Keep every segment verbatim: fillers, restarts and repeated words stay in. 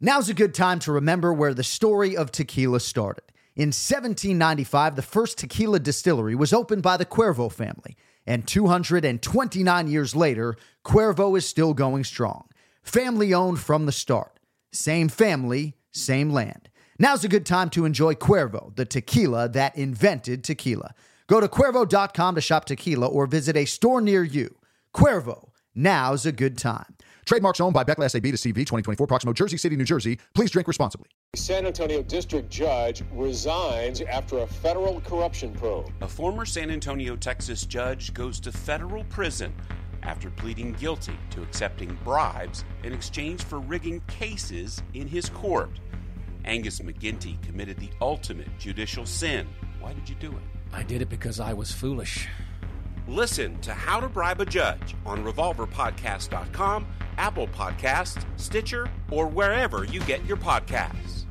Now's a good time to remember where the story of tequila started. In seventeen ninety-five, the first tequila distillery was opened by the Cuervo family, and two hundred twenty-nine years later, Cuervo is still going strong. Family-owned from the start. Same family, same land. Now's a good time to enjoy Cuervo, the tequila that invented tequila. Go to Cuervo dot com to shop tequila or visit a store near you. Cuervo, now's a good time. Trademarks owned by Beckley S A B to C V twenty twenty-four, Proximo, Jersey City, New Jersey. Please drink responsibly. San Antonio district judge resigns after a federal corruption probe. A former San Antonio, Texas judge goes to federal prison after pleading guilty to accepting bribes in exchange for rigging cases in his court. Angus McGinty committed the ultimate judicial sin. Why did you do it? I did it because I was foolish. Listen to How to Bribe a Judge on revolver podcast dot com, Apple Podcasts, Stitcher, or wherever you get your podcasts.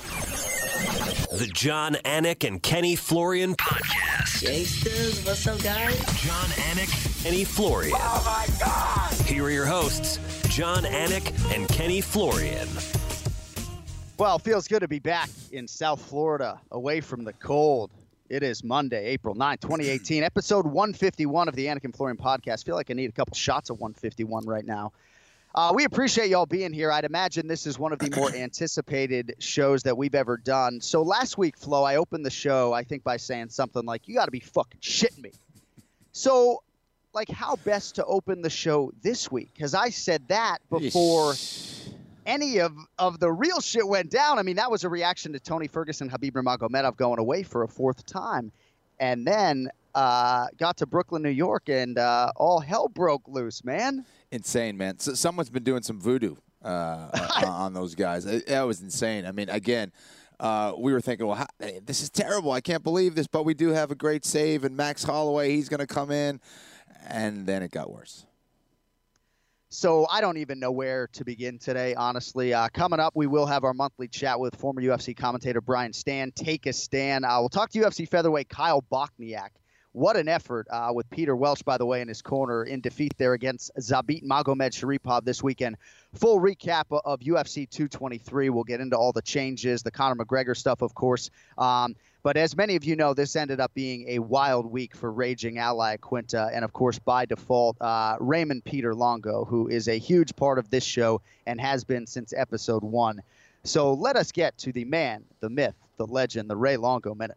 The John Anik and Kenny Florian Podcast. Gangsters, what's up, guys? John Anik, Kenny Florian. Oh, my God! Here are your hosts, John Anik and Kenny Florian. Well, it feels good to be back in South Florida, away from the cold. It is Monday, April ninth, twenty eighteen, episode one fifty-one of the Anik and Florian Podcast. I feel like I need a couple shots of one fifty-one right now. Uh, we appreciate y'all being here. I'd imagine this is one of the more anticipated shows that we've ever done. So last week, Flo, I opened the show, I think, by saying something like, you got to be fucking shitting me. So, like, how best to open the show this week? Because I said that before any of, of the real shit went down. I mean, that was a reaction to Tony Ferguson, Khabib Nurmagomedov going away for a fourth time. And then uh, got to Brooklyn, New York, and uh, all hell broke loose, man. Insane, man. So someone's been doing some voodoo uh, on those guys. That was insane. I mean, again, uh, we were thinking, well, how, this is terrible. I can't believe this, but we do have a great save, and Max Holloway, he's going to come in. And then it got worse. So I don't even know where to begin today, honestly. Uh, coming up, we will have our monthly chat with former U F C commentator Brian Stann. Take a stand. Uh, we'll talk to U F C featherweight Kyle Bochniak. What an effort uh, with Peter Welch, by the way, in his corner in defeat there against Zabit Magomedsharipov this weekend. Full recap of U F C two twenty-three. We'll get into all the changes, the Conor McGregor stuff, of course. Um, but as many of you know, this ended up being a wild week for raging Ally Quinta. And, of course, by default, uh, Raymond Peter Longo, who is a huge part of this show and has been since episode one. So let us get to the man, the myth, the legend, the Ray Longo Minute.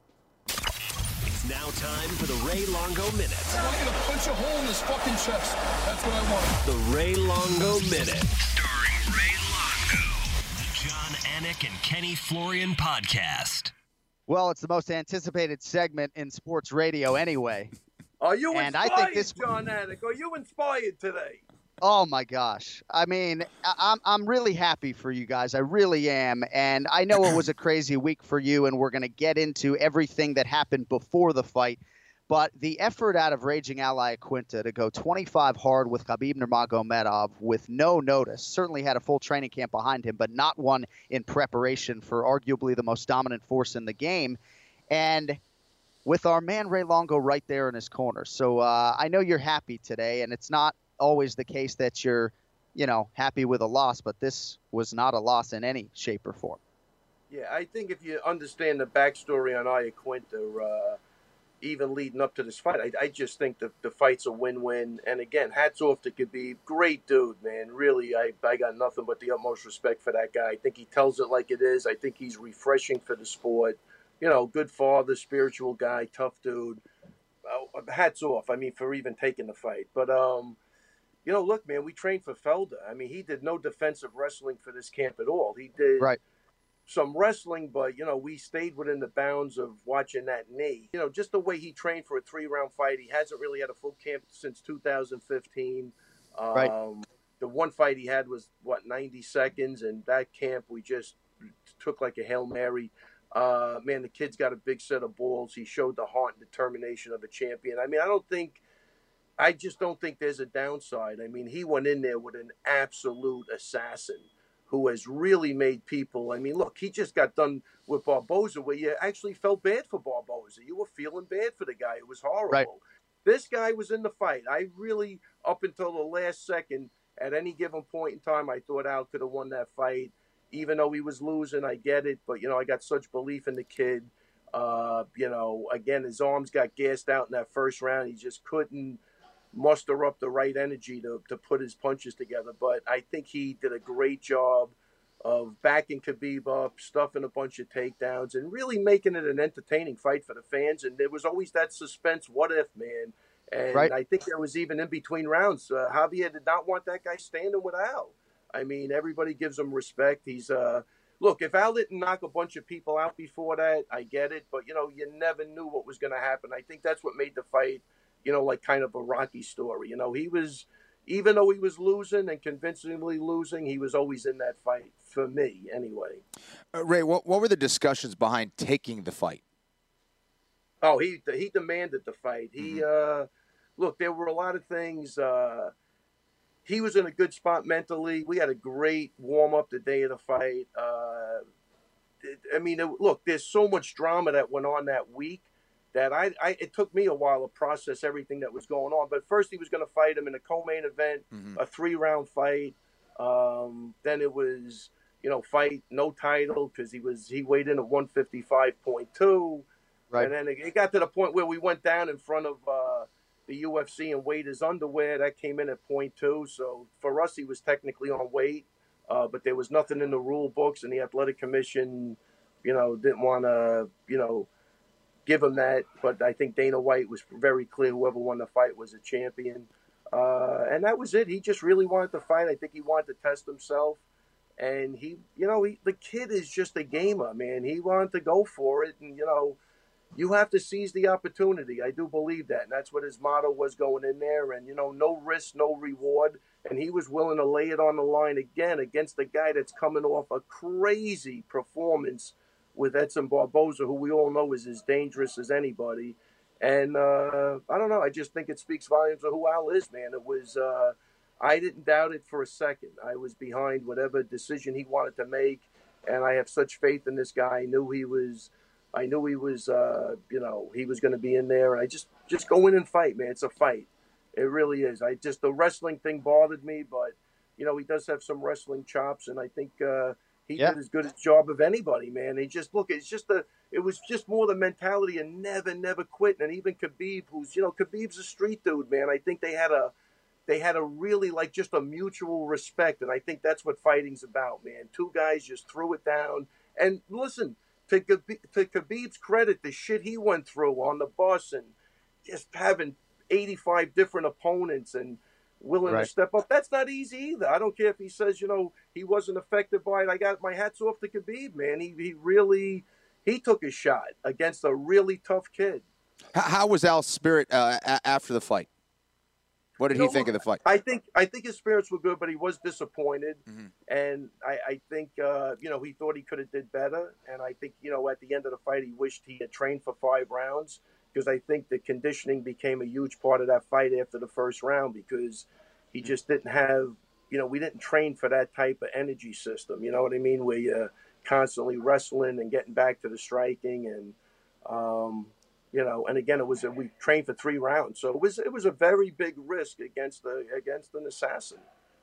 Now time for the Ray Longo Minute. I'm going to punch a hole in his fucking chest. That's what I want. The Ray Longo Minute. Starring Ray Longo. The John Anik and Kenny Florian Podcast. Well, it's the most anticipated segment in sports radio anyway. Are you and inspired, I think this... John Anik? Are you inspired today? Oh, my gosh. I mean, I'm I'm really happy for you guys. I really am. And I know it was a crazy week for you, and we're going to get into everything that happened before the fight. But the effort out of Raging Ally Quinta to go twenty-five hard with Khabib Nurmagomedov with no notice, certainly had a full training camp behind him, but not one in preparation for arguably the most dominant force in the game. And with our man Ray Longo right there in his corner. So uh, I know you're happy today, and it's not always the case that you're, you know, happy with a loss, but this was not a loss in any shape or form. Yeah, I think if you understand the backstory on Aya Quinta, uh, even leading up to this fight, I, I just think the, the fight's a win-win. And again, hats off to Khabib. Great dude, man. Really, I, I got nothing but the utmost respect for that guy. I think he tells it like it is. I think he's refreshing for the sport. You know, good father, spiritual guy, tough dude. Uh, hats off, I mean, for even taking the fight. But, um, you know, look, man, we trained for Felder. I mean, he did no defensive wrestling for this camp at all. He did right. some wrestling, but, you know, we stayed within the bounds of watching that knee. You know, just the way he trained for a three-round fight. He hasn't really had a full camp since two thousand fifteen. Um, right. The one fight he had was, what, ninety seconds, and that camp we just took like a Hail Mary. Uh, man, the kid's got a big set of balls. He showed the heart and determination of a champion. I mean, I don't think – I just don't think there's a downside. I mean, he went in there with an absolute assassin who has really made people – I mean, look, he just got done with Barboza where you actually felt bad for Barboza. You were feeling bad for the guy. It was horrible. Right. This guy was in the fight. I really, up until the last second, at any given point in time, I thought Al could have won that fight. even though he was losing, I get it. But, you know, I got such belief in the kid. Uh, you know, again, his arms got gassed out in that first round. He just couldn't muster up the right energy to, to put his punches together. But I think he did a great job of backing Khabib up, stuffing a bunch of takedowns, and really making it an entertaining fight for the fans. And there was always that suspense, what if, man? And right. I think there was even in between rounds, uh, Javier did not want that guy standing with Al. I mean, everybody gives him respect. He's uh, look, if Al didn't knock a bunch of people out before that, I get it. But, you know, you never knew what was going to happen. I think that's what made the fight, you know, like kind of a Rocky story. You know, he was, even though he was losing and convincingly losing, he was always in that fight, for me anyway. Uh, Ray, what, what were the discussions behind taking the fight? Oh, he he demanded the fight. He, mm-hmm. uh, look, there were a lot of things. Uh, he was in a good spot mentally. We had a great warm-up the day of the fight. Uh, I mean, it, look, there's so much drama that went on that week that I, I it took me a while to process everything that was going on. But first he was going to fight him in a co-main event, mm-hmm. a three-round fight. Um, then it was, you know, fight, no title, because he was he weighed in at one fifty-five point two. Right. And then it, it got to the point where we went down in front of uh, the U F C and weighed his underwear. That came in at point two. So for us, he was technically on weight, uh, but there was nothing in the rule books, and the athletic commission, you know, didn't want to, you know, give him that. But I think Dana White was very clear whoever won the fight was a champion. Uh, and that was it. He just really wanted to fight. I think he wanted to test himself. And he, you know, he, the kid is just a gamer, man. He wanted to go for it. And, you know, you have to seize the opportunity. I do believe that. And that's what his motto was going in there. And, you know, no risk, no reward. And he was willing to lay it on the line again against a guy that's coming off a crazy performance with Edson Barboza, who we all know is as dangerous as anybody. And uh, I don't know. I just think it speaks volumes of who Al is, man. It was, uh, I didn't doubt it for a second. I was behind whatever decision he wanted to make. And I have such faith in this guy. I knew he was, I knew he was, uh, you know, he was going to be in there. And I just, just go in and fight, man. It's a fight. It really is. I just, the wrestling thing bothered me, but, you know, he does have some wrestling chops. And I think uh, he yeah. did as good a job of anybody, man. He just, look, it's just a, it was just more the mentality and never, never quit. And even Khabib, who's, you know, Khabib's a street dude, man. I think they had a, they had a really, like, just a mutual respect. And I think that's what fighting's about, man. Two guys just threw it down. And listen, to, Khabib, to Khabib's credit, the shit he went through on the bus and just having eighty-five different opponents and willing right. to step up, that's not easy either. I don't care if he says, you know, he wasn't affected by it. I got my hats off to Khabib, man. He, he really, he took his shot against a really tough kid. How, how was Al's spirit uh, a- after the fight? What did you he know, think of the fight? I think I think his spirits were good, but he was disappointed. Mm-hmm. And I, I think, uh, you know, he thought he could have did better. And I think, you know, at the end of the fight, he wished he had trained for five rounds because I think the conditioning became a huge part of that fight after the first round because he just didn't have, you know, we didn't train for that type of energy system. You know what I mean? Where you're constantly wrestling and getting back to the striking and, um, you know, and again, it was a, we trained for three rounds, so it was it was a very big risk against the against an assassin.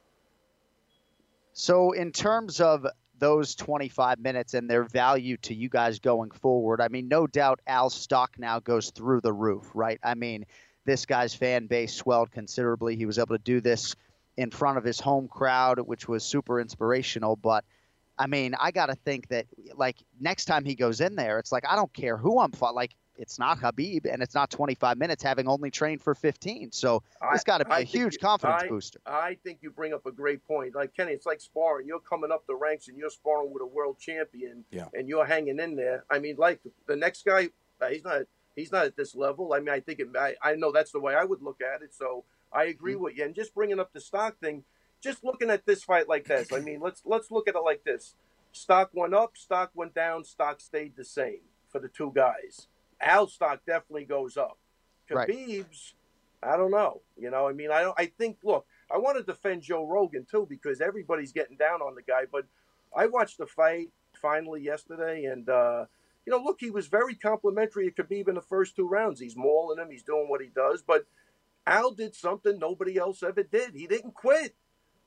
So, in terms of those twenty-five minutes and their value to you guys going forward, I mean, no doubt Al's stock now goes through the roof, right? I mean, this guy's fan base swelled considerably. He was able to do this in front of his home crowd, which was super inspirational. But I mean, I got to think that like next time he goes in there, it's like I don't care who I'm fighting. Like. It's not Khabib, and it's not twenty-five minutes, having only trained for fifteen. So it's got to be I a huge you, confidence I, booster. I think you bring up a great point. Like, Kenny, it's like sparring. You're coming up the ranks, and you're sparring with a world champion, yeah. and you're hanging in there. I mean, like, the next guy, he's not he's not at this level. I mean, I think it, I, I know that's the way I would look at it, so I agree mm-hmm. with you. And just bringing up the stock thing, just looking at this fight like this, I mean, let's let's look at it like this. Stock went up, stock went down, stock stayed the same for the two guys. Al's stock definitely goes up. Khabib's, right. I don't know. You know, I mean, I don't. I think. Look, I want to defend Joe Rogan too because everybody's getting down on the guy. But I watched the fight finally yesterday, and uh, you know, look, he was very complimentary of Khabib in the first two rounds. He's mauling him. He's doing what he does. But Al did something nobody else ever did. He didn't quit.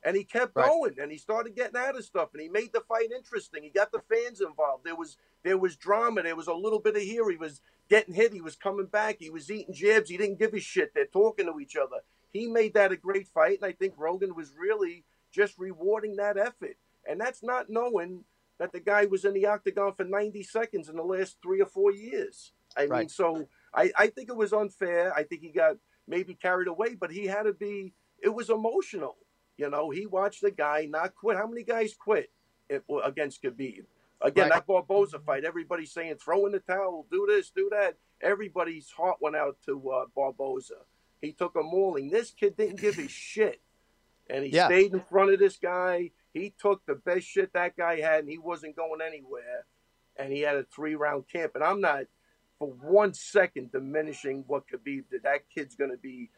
And he kept Right. going, and he started getting out of stuff, and he made the fight interesting. He got the fans involved. There was there was drama. There was a little bit of here. He was getting hit. He was coming back. He was eating jabs. He didn't give a shit. They're talking to each other. He made that a great fight, and I think Rogan was really just rewarding that effort. And that's not knowing that the guy was in the octagon for ninety seconds in the last three or four years. I mean, Right. so I, I think it was unfair. I think he got maybe carried away, but he had to be – it was emotional. You know, he watched the guy not quit. How many guys quit against Khabib? Again, Right. that Barboza fight, everybody's saying throw in the towel, do this, do that. Everybody's heart went out to uh, Barboza. He took a mauling. This kid didn't give a shit. And he Yeah. stayed in front of this guy. He took the best shit that guy had, and he wasn't going anywhere. And he had a three-round camp. And I'm not for one second diminishing what Khabib did. That kid's going to be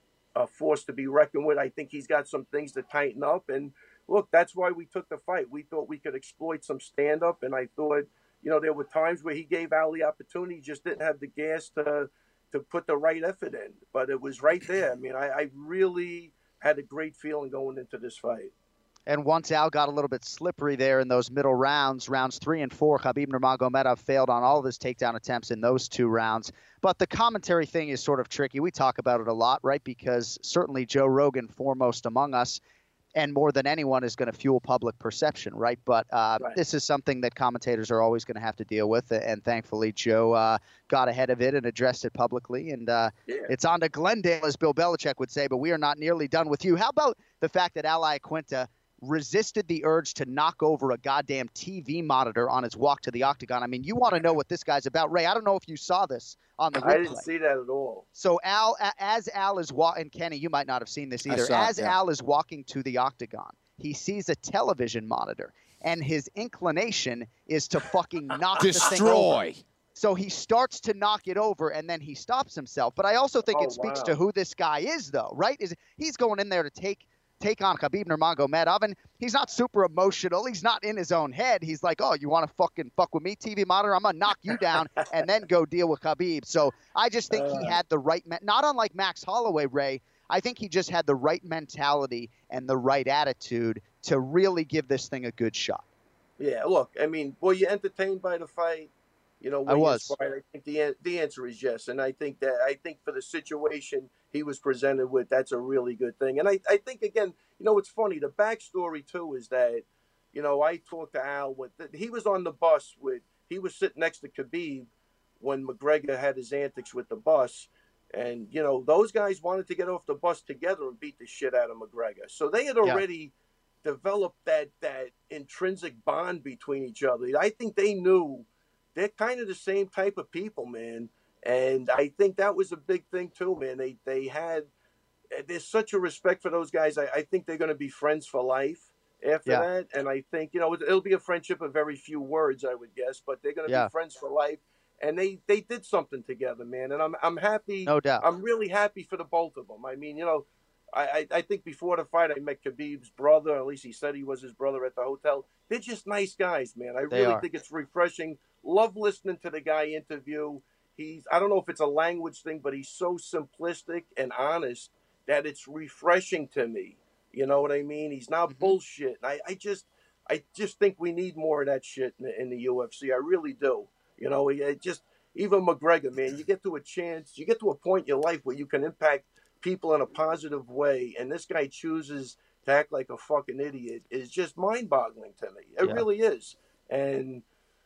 a force to be reckoned with. I think he's got some things to tighten up. And, look, that's why we took the fight. We thought we could exploit some stand-up, and I thought, you know, there were times where he gave Ali opportunity. He just didn't have the gas to to put the right effort in. But it was right there. I mean, I, I really had a great feeling going into this fight. And once Al got a little bit slippery there in those middle rounds, rounds three and four, Khabib Nurmagomedov failed on all of his takedown attempts in those two rounds. But the commentary thing is sort of tricky. We talk about it a lot, right? Because certainly Joe Rogan, foremost among us, and more than anyone, is going to fuel public perception, right? But uh, Right. this is something that commentators are always going to have to deal with. And thankfully, Joe uh, got ahead of it and addressed it publicly. And uh, Yeah. it's on to Glendale, as Bill Belichick would say, but we are not nearly done with you. How about the fact that Al Iaquinta resisted the urge to knock over a goddamn T V monitor on his walk to the octagon? I mean, you want to know what this guy's about. Ray, I don't know if you saw this on the I replay. didn't see that at all. So Al, a- as Al is walking, and Kenny, you might not have seen this I either. saw it, As yeah. Al is walking to the octagon, he sees a television monitor, and his inclination is to fucking knock this thing over. Destroy. So he starts to knock it over, and then he stops himself. But I also think Oh, it speaks wow. to who this guy is, though, right? Is he's going in there to take take on Khabib Nurmagomedov, and he's not super emotional. He's not in his own head. He's like, oh, you want to fucking fuck with me, T V monitor? I'm going to knock you down and then go deal with Khabib. So I just think he had the right – not unlike Max Holloway, Ray, I think he just had the right mentality and the right attitude to really give this thing a good shot. Yeah, look, I mean, were you entertained by the fight? You know, I were you was. inspired? I think the an- the answer is yes, and I think that I think for the situation he was presented with, that's a really good thing. And I, I think again, you know, it's funny. The backstory too is that, you know, I talked to Al with he was on the bus with he was sitting next to Khabib when McGregor had his antics with the bus. And, you know, those guys wanted to get off the bus together and beat the shit out of McGregor. So they had Yeah. already developed that that intrinsic bond between each other. I think they knew they're kind of the same type of people, man. And I think that was a big thing too, man. They they had there's such a respect for those guys. I, I think they're going to be friends for life after Yeah. that. And I think, you know, it, it'll be a friendship of very few words, I would guess, but they're going to Yeah. be friends for life. And they, they did something together, man. And I'm I'm happy. No doubt. I'm really happy for the both of them. I mean, you know, I, I, I think before the fight, I met Khabib's brother. At least he said he was his brother at the hotel. They're just nice guys, man. I They really are. think it's refreshing. Love listening to the guy interview. He's I don't know if it's a language thing, but he's so simplistic and honest that it's refreshing to me. You know what I mean? He's not Mhm. bullshit. I, I just I just think we need more of that shit in the, in the U F C. I really do. You know, it it just even McGregor, man, you get to a chance, you get to a point in your life where you can impact people in a positive way, and this guy chooses to act like a fucking idiot is just mind-boggling to me. It Yeah. really is. And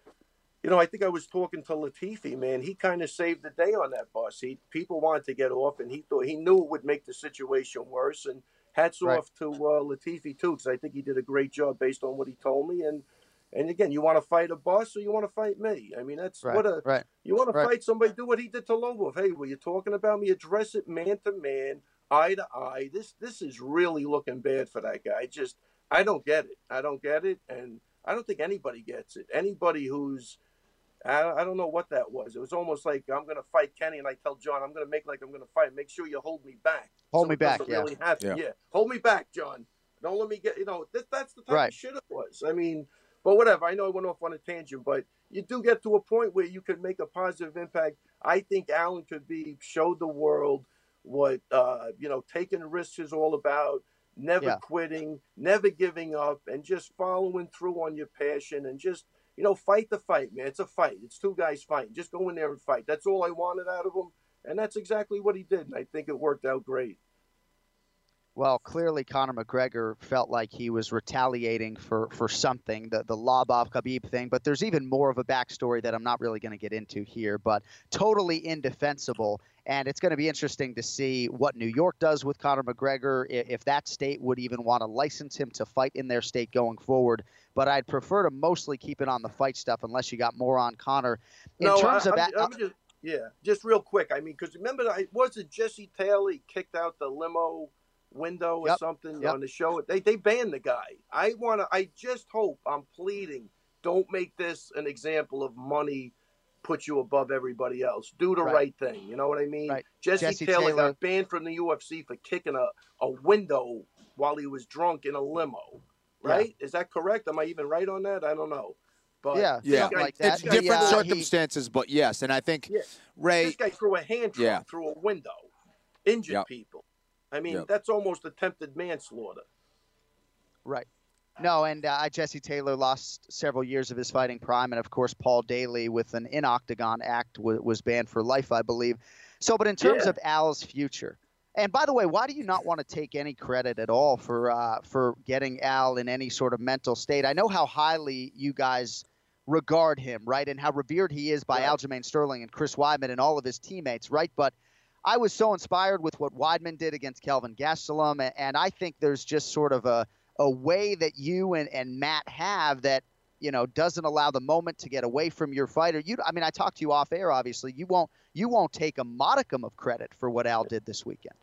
you know, I think I was talking to Latifi, man. He kind of saved the day on that bus. He people wanted to get off, and he thought he knew it would make the situation worse. And hats Right. off to uh, Latifi too, because I think he did a great job based on what he told me. And and again, you want to fight a boss or you want to fight me? I mean, that's Right, what a right. you want to Right. fight somebody. Do what he did to Lobov. Hey, were you talking about me? Address it man to man, eye to eye. This this is really looking bad for that guy. Just I don't get it. I don't get it, and I don't think anybody gets it. Anybody who's I, I don't know what that was. It was almost like I'm going to fight Kenny, and I tell John, I'm going to make like I'm going to fight. Make sure you hold me back. Hold So me it back, doesn't yeah. Really happen. Yeah. Yeah. Hold me back, John. Don't let me get. You know, that, that's the type Right. of shit it was. I mean, but whatever. I know I went off on a tangent, but you do get to a point where you can make a positive impact. I think Alan could be showed the world what uh, you know taking risks is all about. never Yeah. quitting, never giving up, and just following through on your passion and just, you know, fight the fight, man. It's a fight. It's two guys fighting. Just go in there and fight. That's all I wanted out of him, and that's exactly what he did, and I think it worked out great. Well, clearly Conor McGregor felt like he was retaliating for, for something, the, the Lobov Khabib thing, but there's even more of a backstory that I'm not really going to get into here, but totally indefensible. And it's going to be interesting to see what New York does with Conor McGregor, if, if that state would even want to license him to fight in their state going forward. But I'd prefer to mostly keep it on the fight stuff unless you got more on Conor. In no, terms I, of I'm, that, I'm just, yeah, just real quick. I mean, because remember, I was it Jesse Taylor he kicked out the limo window or Yep. something Yep. on the show. They they banned the guy. I want to. I just hope. I'm pleading. Don't make this an example of money put you above everybody else. Do the right, Right. thing. You know what I mean? Right. Jesse, Jesse Taylor, Taylor- got banned from the U F C for kicking a, a window while he was drunk in a limo. Right? Is that correct? Am I even right on that? I don't know. But Yeah, this Yeah, guy- like that. it's this guy- different uh, he- circumstances, but yes, and I think Yeah. Ray. This guy threw a hand truck Yeah. through a window, injured Yep. people. I mean, Yep. that's almost attempted manslaughter. Right. No, and uh, Jesse Taylor lost several years of his fighting prime, and of course Paul Daly with an in-octagon act w- was banned for life, I believe. So, but in terms Yeah. of Al's future, and by the way, why do you not want to take any credit at all for uh, for getting Al in any sort of mental state? I know how highly you guys regard him, right, and how revered he is by Right. Aljamain Sterling and Chris Weidman and all of his teammates, right? But I was so inspired with what Weidman did against Kelvin Gastelum, and, and I think there's just sort of a a way that you and, and Matt have that, you know, doesn't allow the moment to get away from your fighter. You, I mean, I talked to you off air, obviously. You won't, you won't take a modicum of credit for what Al did this weekend.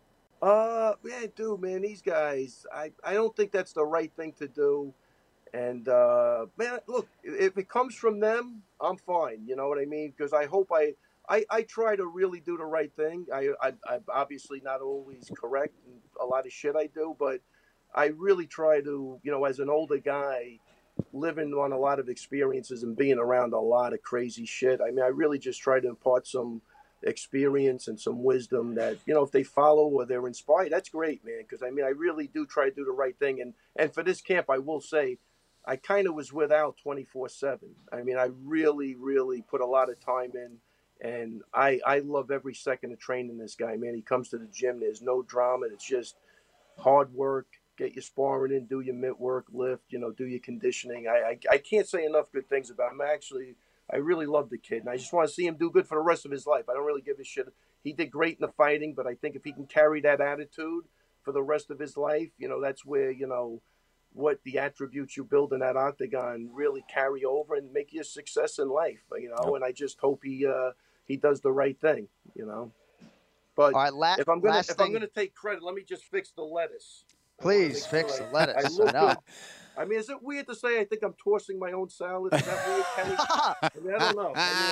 Uh, man, dude, man, these guys, I, I don't think that's the right thing to do. And, uh, man, look, if it comes from them, I'm fine. You know what I mean? Because I hope I, I, I try to really do the right thing. I, I, I'm obviously not always correct in a lot of shit I do, but I really try to, you know, as an older guy, living on a lot of experiences and being around a lot of crazy shit. I mean, I really just try to impart some experience and some wisdom that, you know, if they follow or they're inspired, that's great, man. Because, I mean, I really do try to do the right thing. And, and for this camp, I will say, I kind of was with Al twenty-four seven. I mean, I really, really put a lot of time in. And I, I love every second of training this guy, man. He comes to the gym. There's no drama. It's just hard work. Get your sparring in, do your mitt work, lift, you know, do your conditioning. I, I I can't say enough good things about him. Actually, I really love the kid, and I just want to see him do good for the rest of his life. I don't really give a shit. He did great in the fighting, but I think if he can carry that attitude for the rest of his life, you know, that's where, you know, what the attributes you build in that octagon really carry over and make you a success in life, you know. And I just hope he uh, he does the right thing, you know. But All right, la- if I'm gonna last if thing- I'm gonna take credit, let me just fix the lettuce. Please fix the lettuce. I, I look know. good. I mean, is it weird to say I think I'm tossing my own salad? Is that weird, Kenny? I mean, I don't know. I mean,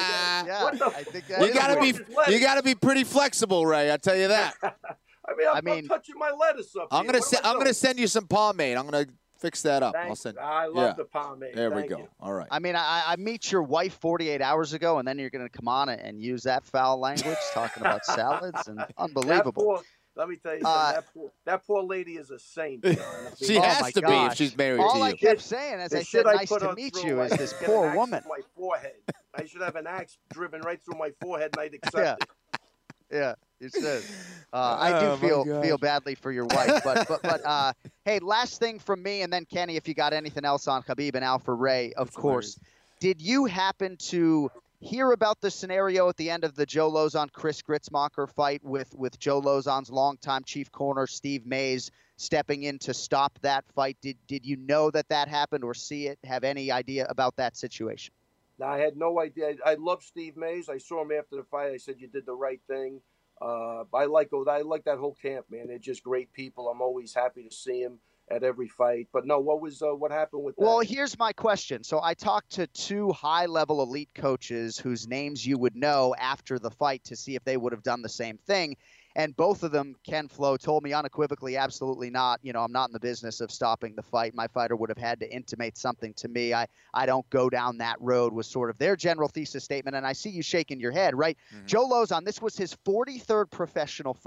I Yeah, what the I think that You is gotta weird. be is lettuce? you gotta be pretty flexible, Ray. I tell you that. I mean, I'm, I mean- I'm touching my lettuce up. I'm here. gonna What se- am I I'm gonna doing? send you some pomade. I'm gonna fix that up. I'll Thanks. send. I love yeah. the pomade. There we Thank go. you. All right. I mean, I, I meet your wife forty-eight hours ago, and then you're going to come on and use that foul language, talking about salads, and That unbelievable. poor, let me tell you, Uh, something, that, poor, that poor lady is a saint. John. She Oh has my to be if gosh. she's married All to I you. kept saying, as The I shit said, I nice put to her meet through, you, I is this should get poor an axe woman. through my forehead. I should have an axe driven right through my forehead, and I'd accept Yeah. it. Yeah, you should. Uh, I do Oh, my feel gosh. feel badly for your wife, but but but uh, hey, last thing from me, and then Kenny, if you got anything else on Khabib and Alpha Ray, of That's course. Did you happen to hear about the scenario at the end of the Joe Lozon Chris Gritzmacher fight with with Joe Lozon's longtime chief corner Steve Mays stepping in to stop that fight? Did did you know that that happened or see it? Have any idea about that situation? Now, I had no idea. I, I love Steve Mays. I saw him after the fight. I said, you did the right thing. Uh, I like I like that whole camp, man. They're just great people. I'm always happy to see them at every fight. But no, what was uh, what happened with that? Well, here's my question. So I talked to two high-level elite coaches whose names you would know after the fight to see if they would have done the same thing. And both of them, Ken Flo, told me unequivocally, absolutely not. You know, I'm not in the business of stopping the fight. My fighter would have had to intimate something to me. I, I don't go down that road was sort of their general thesis statement. And I see you shaking your head, right? Mhm. Joe Lozon, this was his forty-third professional fight. He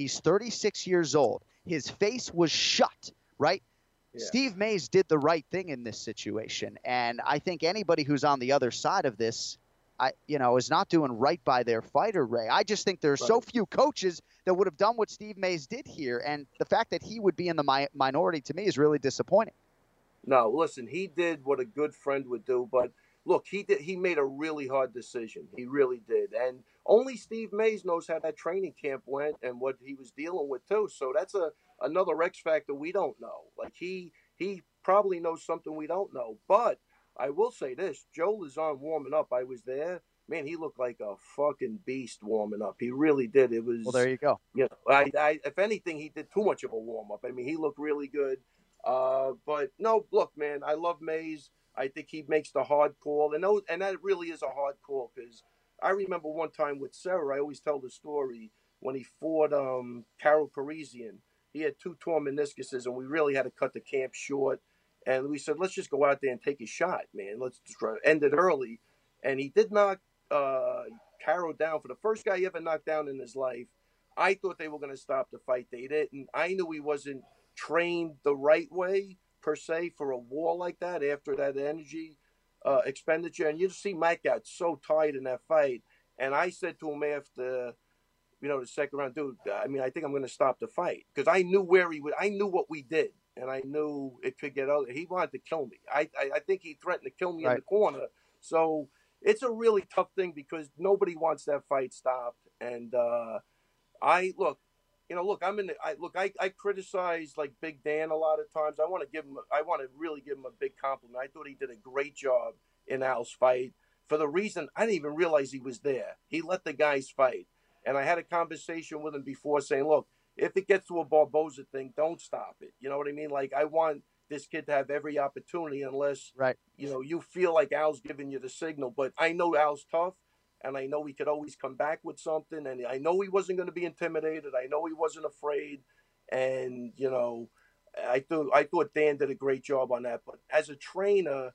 He's thirty-six years old. His face was shut, right? Yeah. Steve Mays did the right thing in this situation. And I think anybody who's on the other side of this, I, you know, is not doing right by their fighter, Ray. I just think there are right. so few coaches that would have done what Steve Mays did here. And the fact that he would be in the mi- minority to me is really disappointing. No, listen, he did what a good friend would do. But look, he did, he made a really hard decision. He really did. And only Steve Mays knows how that training camp went and what he was dealing with, too. So that's a another X factor we don't know. Like, he he probably knows something we don't know. But I will say this, Joe Lauzon warming up, I was there. Man, he looked like a fucking beast warming up. He really did. It was. Well, there you go. You know, I, I, if anything, he did too much of a warm up. I mean, he looked really good. Uh, but no, look, man, I love Mays. I think he makes the hard call, and those, and that really is a hard call because I remember one time with Sarah. I always tell the story when he fought um, Carol Parisian. He had two torn meniscuses, and we really had to cut the camp short. And we said, let's just go out there and take a shot, man. Let's try to end it early. And he did knock uh, Carol down for the first guy he ever knocked down in his life. I thought they were going to stop the fight. They didn't. I knew he wasn't trained the right way, per se, for a war like that after that energy uh, expenditure. And you just see Mike got so tired in that fight. And I said to him after, you know, the second round, dude, I mean, I think I'm going to stop the fight because I knew where he would. I knew what we did. And I knew it could get out. He wanted to kill me. I, I, I think he threatened to kill me right. in the corner. So it's a really tough thing because nobody wants that fight stopped. And uh, I look, you know, look, I'm in the, I look, I, I criticize like Big Dan a lot of times. I want to give him, I want to really give him a big compliment. I thought he did a great job in Al's fight for the reason I didn't even realize he was there. He let the guys fight. And I had a conversation with him before saying, look, if it gets to a Barboza thing, don't stop it. You know what I mean? Like, I want this kid to have every opportunity unless, right. you know, you feel like Al's giving you the signal. But I know Al's tough, and I know he could always come back with something. And I know he wasn't going to be intimidated. I know he wasn't afraid. And, you know, I thought, I thought Dan did a great job on that. But as a trainer,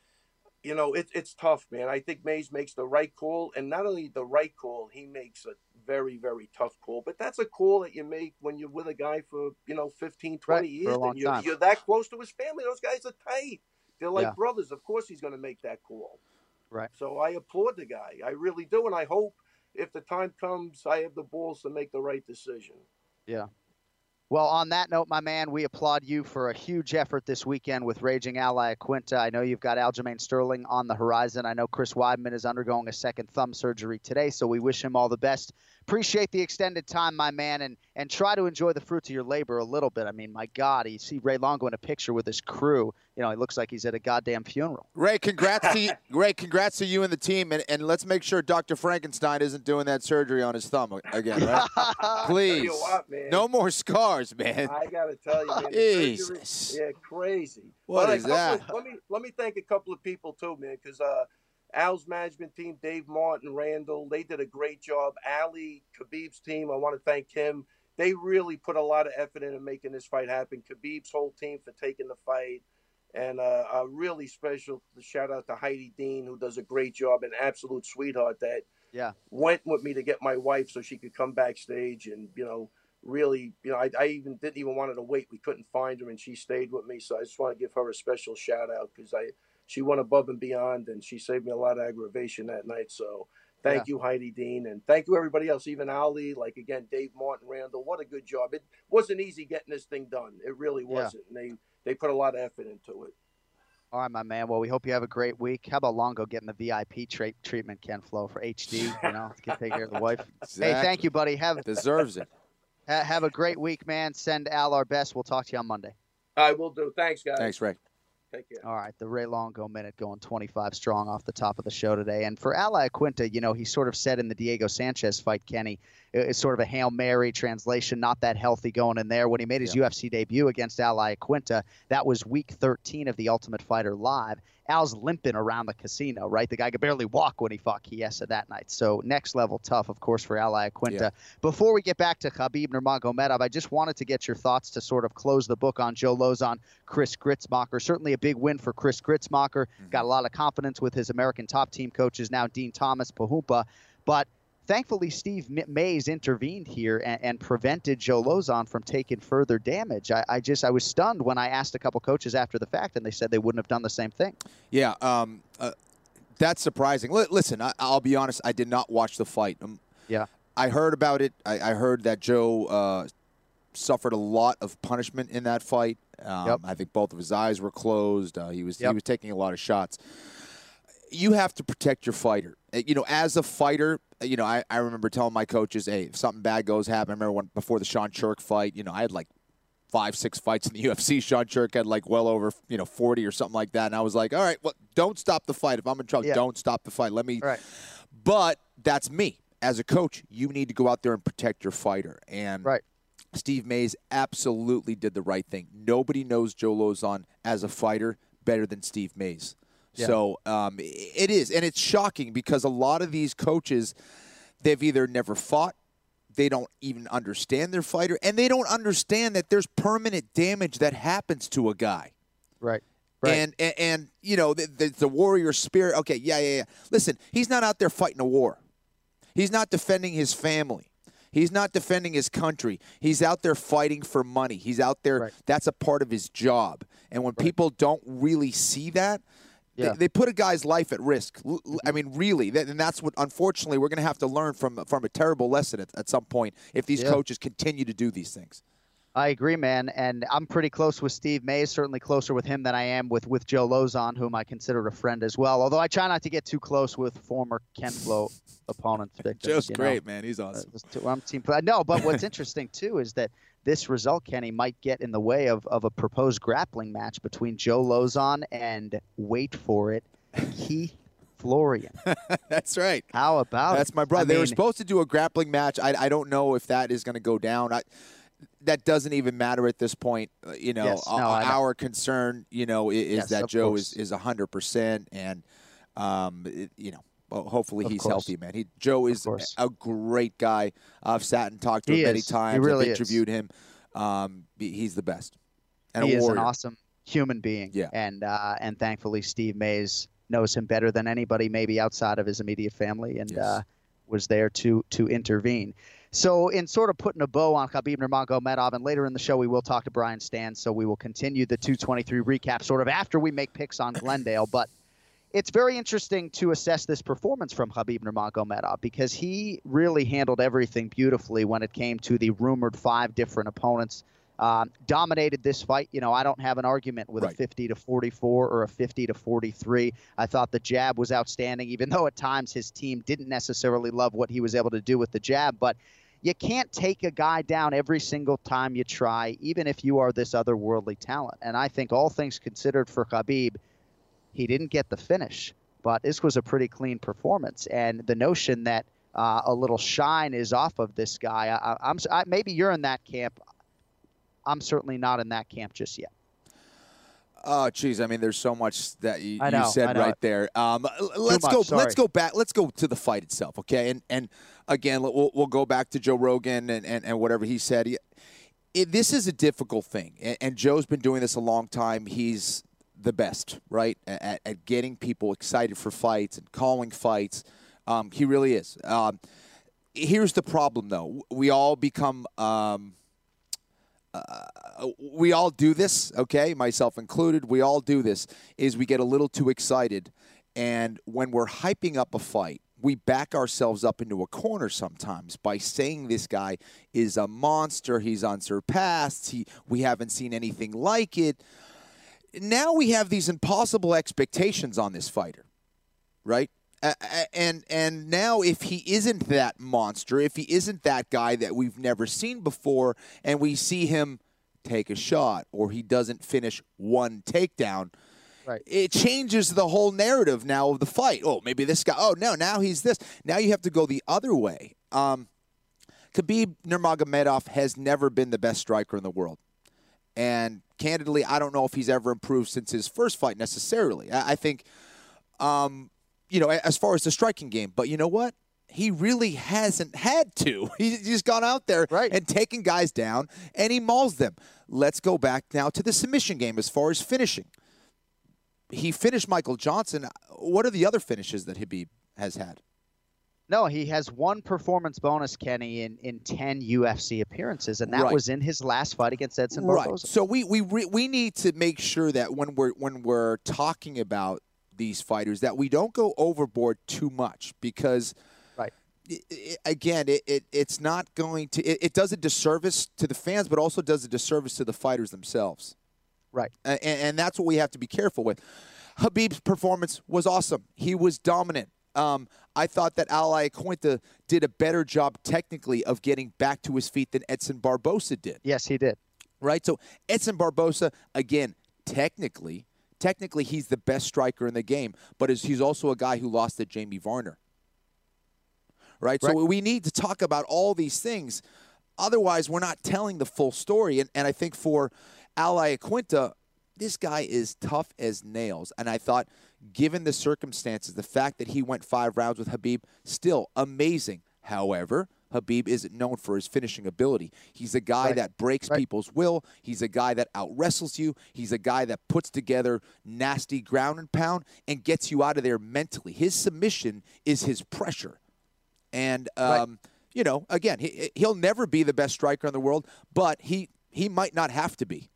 you know, it, it's tough, man. I think Mays makes the right call. And not only the right call, he makes a very, very tough call. But that's a call that you make when you're with a guy for, you know, fifteen, twenty right, years. And you're, you're that close to his family. Those guys are tight. They're like yeah. brothers. Of course he's going to make that call. Right. So I applaud the guy. I really do. And I hope if the time comes, I have the balls to make the right decision. Yeah. Well, on that note, my man, we applaud you for a huge effort this weekend with Raging Al Iaquinta. I know you've got Aljamain Sterling on the horizon. I know Chris Weidman is undergoing a second thumb surgery today, so we wish him all the best. Appreciate the extended time, my man, and and try to enjoy the fruits of your labor a little bit. I mean, my God, you see Ray Longo in a picture with his crew. You know, he looks like he's at a goddamn funeral. Ray, congrats to you. Ray, congrats to you and the team, and, and let's make sure Doctor Frankenstein isn't doing that surgery on his thumb again, right? Please. What, man. No more scars, man. I gotta tell you, man. Jesus. Surgery, yeah, crazy. What but is that? Of, let me let me thank a couple of people too, man, because uh, Al's management team, Dave Martin, Randall, they did a great job. Ali, Khabib's team, I want to thank him. They really put a lot of effort into making this fight happen. Khabib's whole team for taking the fight. And uh, a really special shout out to Heidi Dean, who does a great job, an absolute sweetheart that yeah. went with me to get my wife so she could come backstage. And, you know, really, you know, I, I even didn't even want her to wait. We couldn't find her, and she stayed with me. So I just want to give her a special shout out because I she went above and beyond, and she saved me a lot of aggravation that night. So thank yeah. you, Heidi Dean, and thank you everybody else, even Ali, like, again, Dave Martin, Randall. What a good job. It wasn't easy getting this thing done. It really wasn't. Yeah. And they, they put a lot of effort into it. All right, my man. Well, we hope you have a great week. How about Longo getting the V I P tra- treatment, Ken Flo, for H D, you know, to take care of the wife. Exactly. Hey, thank you, buddy. Have Deserves it. Ha- have a great week, man. Send Al our best. We'll talk to you on Monday. I will do. Thanks, guys. Thanks, Ray. Take care. All right, the Ray Longo minute going twenty-five strong off the top of the show today. And for Al Iaquinta, you know, he sort of said in the Diego Sanchez fight, Kenny, it's sort of a Hail Mary translation, not that healthy going in there. When he made his yeah. U F C debut against Al Iaquinta, that was week thirteen of the Ultimate Fighter Live. Al's limping around the casino, right? The guy could barely walk when he fought Chiesa that night. So next level tough, of course, for Al Iaquinta. Yeah. Before we get back to Khabib Nurmagomedov, I just wanted to get your thoughts to sort of close the book on Joe Lauzon, Chris Gritzmacher. Certainly a big win for Chris Gritzmacher. Mm-hmm. Got a lot of confidence with his American top team coaches now, Dean Thomas, Pahumpa. But thankfully, Steve Mays intervened here and, and prevented Joe Lauzon from taking further damage. I, I just I was stunned when I asked a couple coaches after the fact, and they said they wouldn't have done the same thing. Yeah, um, uh, that's surprising. L- listen, I, I'll be honest. I did not watch the fight. Um, yeah, I heard about it. I, I heard that Joe uh, suffered a lot of punishment in that fight. Um, yep. I think both of his eyes were closed. Uh, he was yep. he was taking a lot of shots. You have to protect your fighter. You know, as a fighter, you know, I, I remember telling my coaches, hey, if something bad goes happen. I remember when before the Sean Cherk fight, you know, I had like five, six fights in the U F C. Sean Cherk had like well over, you know, forty or something like that. And I was like, all right, well, don't stop the fight. If I'm in trouble, yeah. don't stop the fight. Let me. Right. But that's me. As a coach, you need to go out there and protect your fighter. And right. Steve Mays absolutely did the right thing. Nobody knows Joe Lauzon as a fighter better than Steve Mays. Yeah. So um, it is, and it's shocking because a lot of these coaches, they've either never fought, they don't even understand their fighter, and they don't understand that there's permanent damage that happens to a guy. Right. Right. And, and, and you know, the, the, the warrior spirit, okay, yeah, yeah, yeah. Listen, he's not out there fighting a war. He's not defending his family. He's not defending his country. He's out there fighting for money. He's out there, right. That's a part of his job. And when right. people don't really see that, Yeah. They, they put a guy's life at risk. I mean, really, and that's what, unfortunately, we're going to have to learn from from a terrible lesson at, at some point if these yeah. coaches continue to do these things. I agree, man, and I'm pretty close with Steve Mays, certainly closer with him than I am with, with Joe Lauzon, whom I consider a friend as well, although I try not to get too close with former Ken Flo opponents. Victims, Joe's great, know. man. He's awesome. Uh, I'm team, no, but what's interesting, too, is that this result, Kenny, might get in the way of, of a proposed grappling match between Joe Lauzon and, wait for it, Keith Florian. That's right. How about That's it? my brother. I they mean, were supposed to do a grappling match. I, I don't know if that is going to go down. I, that doesn't even matter at this point. Uh, you know, yes, no, our, our concern, you know, is, is yes, that Joe course. is, is one hundred percent. And, um, it, you know, well, hopefully of he's course. healthy, man. He Joe is a great guy. I've sat and talked to he him many is. times. He really I've interviewed is. him. Um, he's the best. And he a is warrior. an awesome human being. Yeah. And, uh, and thankfully, Steve Mays knows him better than anybody, maybe outside of his immediate family, and yes. uh, was there to to intervene. So in sort of putting a bow on Khabib Nurmagomedov, and later in the show we will talk to Brian Stans, so we will continue the two twenty-three recap sort of after we make picks on Glendale. But it's very interesting to assess this performance from Khabib Nurmagomedov because he really handled everything beautifully when it came to the rumored five different opponents. Um, dominated this fight. You know, I don't have an argument with right. a fifty to forty-four or a fifty to forty-three. I thought the jab was outstanding, even though at times his team didn't necessarily love what he was able to do with the jab. But you can't take a guy down every single time you try, even if you are this otherworldly talent. And I think all things considered for Khabib, he didn't get the finish, but this was a pretty clean performance. And the notion that uh, a little shine is off of this guy, I, I'm I, maybe you're in that camp. I'm certainly not in that camp just yet. Oh, geez. I mean, there's so much that you, I know, you said I know. right there. Um, let's much, go. sorry. Let's go back. Let's go to the fight itself, okay? And and again, we'll we'll go back to Joe Rogan and, and, and whatever he said. He, it, this is a difficult thing, and, and Joe's been doing this a long time. He's the best, right, at, at getting people excited for fights and calling fights. Um, he really is. Um, here's the problem, though. We all become. Um, Uh, we all do this, okay, myself included. We all do this, is we get a little too excited. And when we're hyping up a fight, we back ourselves up into a corner sometimes by saying this guy is a monster, he's unsurpassed, he, we haven't seen anything like it. Now we have these impossible expectations on this fighter, right? Uh, and and now if he isn't that monster, if he isn't that guy that we've never seen before, and we see him take a shot or he doesn't finish one takedown, right. It changes the whole narrative now of the fight. Oh, maybe this guy, oh, no, now he's this. Now you have to go the other way. Um, Khabib Nurmagomedov has never been the best striker in the world. And candidly, I don't know if he's ever improved since his first fight necessarily. I, I think... Um, You know, as far as the striking game. But you know what? He really hasn't had to. He's just gone out there right. and taken guys down, and he mauls them. Let's go back now to the submission game as far as finishing. He finished Michael Johnson. What are the other finishes that Khabib has had? No, he has one performance bonus, Kenny, in, in ten U F C appearances, and that Right. was in his last fight against Edson Barboza. Right. So we we re- we need to make sure that when we're when we're talking about these fighters, that we don't go overboard too much, because right. It, it, again, it, it it's not going to it, it does a disservice to the fans, but also does a disservice to the fighters themselves. Right. And, and that's what we have to be careful with. Khabib's performance was awesome. He was dominant. Um, I thought that Al Iaquinta did a better job technically of getting back to his feet than Edson Barboza did. Yes, he did. Right? So Edson Barboza, again, technically, technically he's the best striker in the game, but is, he's also a guy who lost to Jamie Varner. Right? Right. So we need to talk about all these things. Otherwise, we're not telling the full story. And, and I think for Al Iaquinta, this guy is tough as nails. And I thought, given the circumstances, the fact that he went five rounds with Khabib, still amazing. However, Khabib isn't known for his finishing ability. He's a guy Right. that breaks Right. people's will. He's a guy that out-wrestles you. He's a guy that puts together nasty ground and pound and gets you out of there mentally. His submission is his pressure. And, um, Right. you know, again, he, he'll never be the best striker in the world, but he, he might not have to be.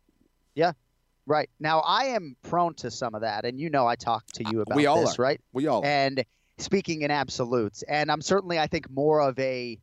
Yeah. Right. Now, I am prone to some of that, and you know I talk to you about we all this, are. right? We all are. And speaking in absolutes, and I'm certainly, I think, more of a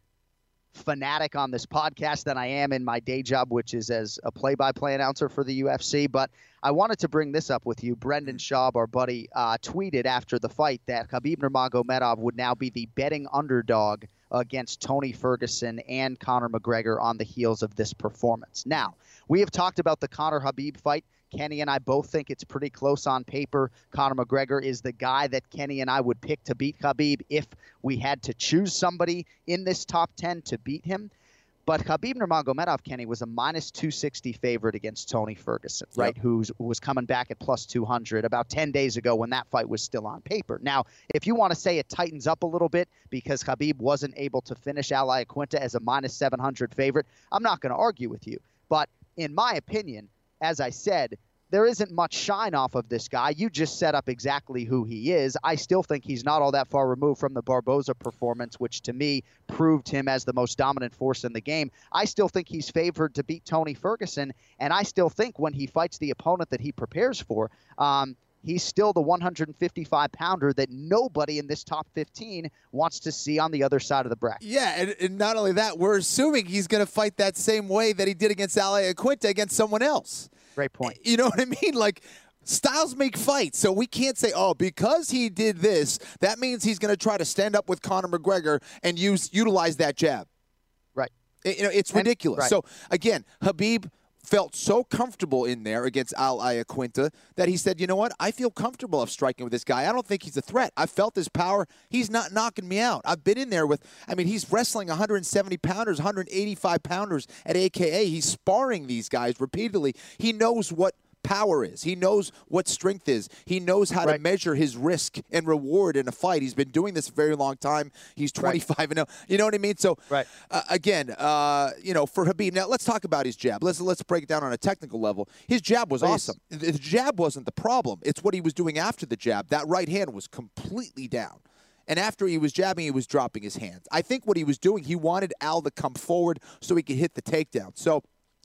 fanatic on this podcast than I am in my day job, which is as a play-by-play announcer for the U F C. But I wanted to bring this up with you. Brendan Schaub, our buddy, uh, tweeted after the fight that Khabib Nurmagomedov would now be the betting underdog against Tony Ferguson and Conor McGregor on the heels of this performance. Now, we have talked about the Conor-Khabib fight. Kenny and I both think it's pretty close on paper. Conor McGregor is the guy that Kenny and I would pick to beat Khabib if we had to choose somebody in this top ten to beat him. But Khabib Nurmagomedov, Kenny, was a minus two sixty favorite against Tony Ferguson, right, Yep. who's, who was coming back at plus two hundred about ten days ago when that fight was still on paper. Now, if you want to say it tightens up a little bit because Khabib wasn't able to finish Al Iaquinta as a minus seven hundred favorite, I'm not going to argue with you. But in my opinion, as I said, there isn't much shine off of this guy. You just set up exactly who he is. I still think he's not all that far removed from the Barboza performance, which to me proved him as the most dominant force in the game. I still think he's favored to beat Tony Ferguson, and I still think when he fights the opponent that he prepares for, um, he's still the one fifty-five pounder that nobody in this top fifteen wants to see on the other side of the bracket. Yeah, and, and not only that, we're assuming he's going to fight that same way that he did against Al Iaquinta against someone else. Great point. You know what I mean? Like, styles make fights, so we can't say, oh, because he did this, that means he's going to try to stand up with Conor McGregor and use utilize that jab. Right. It- you know, it's And- ridiculous. right. So, again, Khabib felt so comfortable in there against Al Iaquinta that he said, you know what, I feel comfortable of striking with this guy. I don't think he's a threat. I felt his power. He's not knocking me out. I've been in there with, I mean, he's wrestling one seventy pounders, one eighty-five pounders at A K A. He's sparring these guys repeatedly. He knows what power is. He knows what strength is. He knows how Right. to measure his risk and reward in a fight. He's been doing this a very long time. He's twenty-five and oh. You know what I mean? So Right. uh, again, uh, you know, for Khabib, now let's talk about his jab. Let's let's break it down on a technical level. His jab was Please. awesome. The the jab wasn't the problem. It's what he was doing after the jab. That right hand was completely down. And after he was jabbing, he was dropping his hands. I think what he was doing, he wanted Al to come forward so he could hit the takedown. So,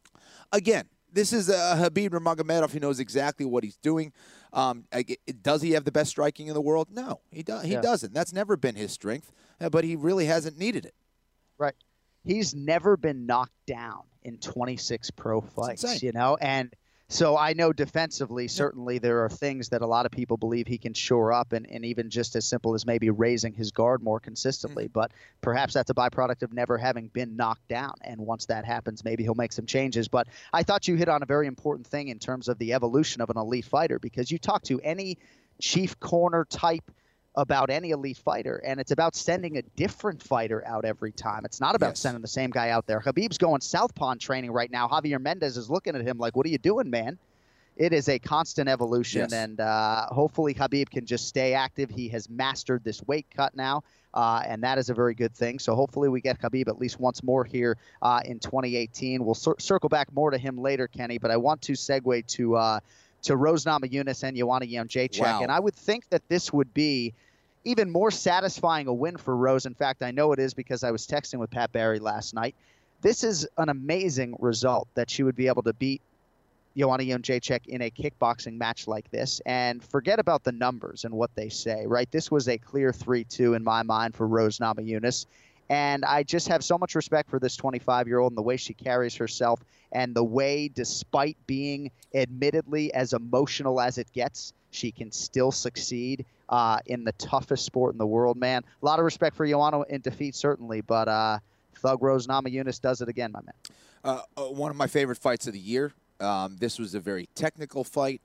again, this is uh, Khabib Nurmagomedov. He knows exactly what he's doing. Um, I- does he have the best striking in the world? No, he, do- he Yeah. doesn't. That's never been his strength, uh, but he really hasn't needed it. Right. He's never been knocked down in twenty-six pro fights, insane. you know, and so I know defensively, certainly there are things that a lot of people believe he can shore up, and, and even just as simple as maybe raising his guard more consistently. But perhaps that's a byproduct of never having been knocked down. And once that happens, maybe he'll make some changes. But I thought you hit on a very important thing in terms of the evolution of an elite fighter, because you talk to any chief corner type about any elite fighter, and it's about sending a different fighter out every time. It's not about Yes. sending the same guy out there. Khabib's going southpaw in training right now. Javier Mendez is looking at him like, what are you doing, man? It is a constant evolution, Yes. and uh, hopefully Khabib can just stay active. He has mastered this weight cut now, uh, and that is a very good thing. So hopefully we get Khabib at least once more here uh, in twenty eighteen. We'll cir- circle back more to him later, Kenny, but I want to segue to uh, to Rose Namajunas and Joanna Jędrzejczyk, Wow. and I would think that this would be even more satisfying a win for Rose. In fact, I know it is because I was texting with Pat Barry last night. This is an amazing result that she would be able to beat Joanna Jędrzejczyk in a kickboxing match like this. And forget about the numbers and what they say, right? This was a clear three two in my mind for Rose Namajunas. And I just have so much respect for this twenty-five-year-old and the way she carries herself and the way, despite being admittedly as emotional as it gets, she can still succeed uh, in the toughest sport in the world, man. A lot of respect for Joanna in defeat, certainly, but uh, Thug Rose Namajunas does it again, my man. Uh, uh, one of my favorite fights of the year. Um, this was a very technical fight.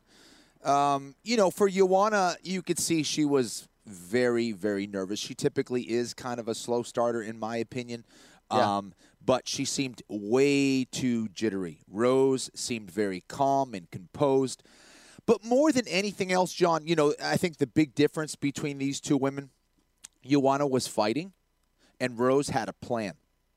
Um, you know, for Joanna, you could see she was very, very nervous. She typically is kind of a slow starter, in my opinion. Yeah. Um, but she seemed way too jittery. Rose seemed very calm and composed. But more than anything else, John, you know, I think the big difference between these two women, Joanna was fighting, and Rose had a plan.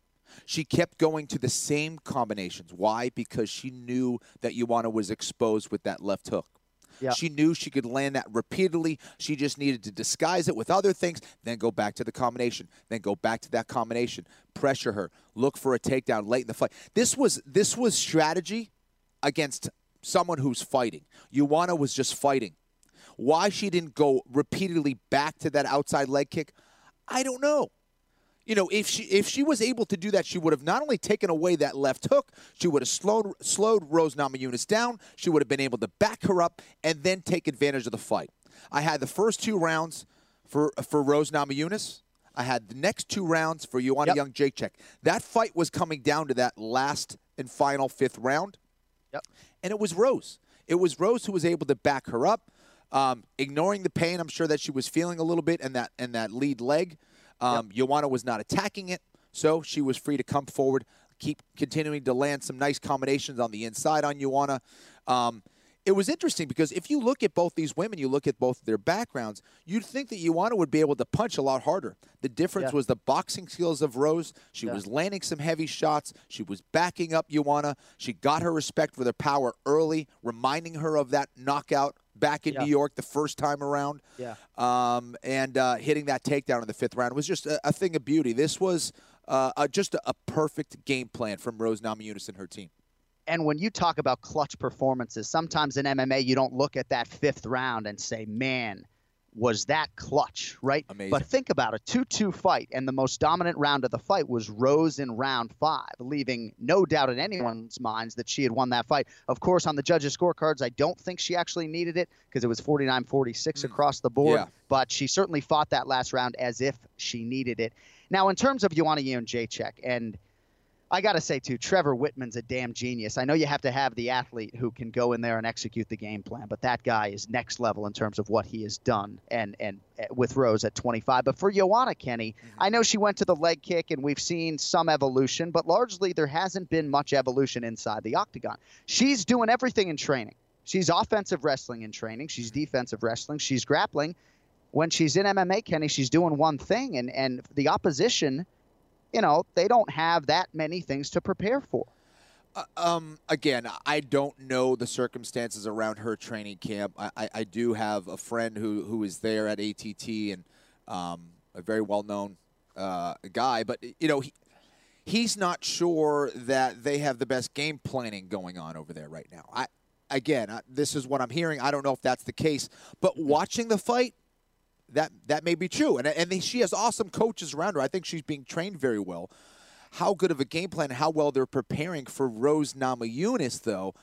She kept going to the same combinations. Why? Because she knew that Joanna was exposed with that left hook. Yep. She knew she could land that repeatedly. She just needed to disguise it with other things, then go back to the combination, then go back to that combination, pressure her, look for a takedown late in the fight. This was this was strategy against someone who's fighting. Joanna was just fighting. Why she didn't go repeatedly back to that outside leg kick, I don't know. You know, if she if she was able to do that, she would have not only taken away that left hook, she would have slowed slowed Rose Namajunas down. She would have been able to back her up and then take advantage of the fight. I had the first two rounds for for Rose Namajunas. I had the next two rounds for Joanna Yep. Jędrzejczyk. That fight was coming down to that last and final fifth round. Yep. And it was Rose. It was Rose who was able to back her up, um, ignoring the pain I'm sure that she was feeling a little bit in that in that lead leg. Um, yep. Joanna was not attacking it, so she was free to come forward, keep continuing to land some nice combinations on the inside on Joanna. Um, it was interesting because if you look at both these women, you look at both their backgrounds, you'd think that Joanna would be able to punch a lot harder. The difference Yeah. was the boxing skills of Rose. She Yeah. was landing some heavy shots. She was backing up Joanna. She got her respect for their power early, reminding her of that knockout back in Yeah. New York the first time around. Yeah. Um, and uh, hitting that takedown in the fifth round was just a, a thing of beauty. This was uh, a, just a, a perfect game plan from Rose Namajunas and her team. And when you talk about clutch performances, sometimes in M M A you don't look at that fifth round and say, man, was that clutch, right? Amazing. But think about it, two two fight, and the most dominant round of the fight was Rose in round five, leaving no doubt in anyone's minds that she had won that fight. Of course, on the judges' scorecards, I don't think she actually needed it because it was forty-nine forty-six mm. across the board, Yeah. but she certainly fought that last round as if she needed it. Now, in terms of Joanna Jędrzejczyk, and I got to say, too, Trevor Whitman's a damn genius. I know you have to have the athlete who can go in there and execute the game plan, but that guy is next level in terms of what he has done and and with Rose at twenty-five. But for Joanna, Kenny, mm-hmm. I know she went to the leg kick, and we've seen some evolution, but largely there hasn't been much evolution inside the octagon. She's doing everything in training. She's offensive wrestling in training. She's defensive wrestling. She's grappling. When she's in M M A, Kenny, she's doing one thing, and, and the opposition – you know, they don't have that many things to prepare for. Uh, um, again, I don't know the circumstances around her training camp. I, I, I do have a friend who, who is there at A T T and um, a very well-known uh, guy. But, you know, he, he's not sure that they have the best game planning going on over there right now. I Again, I, this is what I'm hearing. I don't know if that's the case. But watching the fight, That that may be true. And, and she has awesome coaches around her. I think she's being trained very well. How good of a game plan, how well they're preparing for Rose Namajunas, though,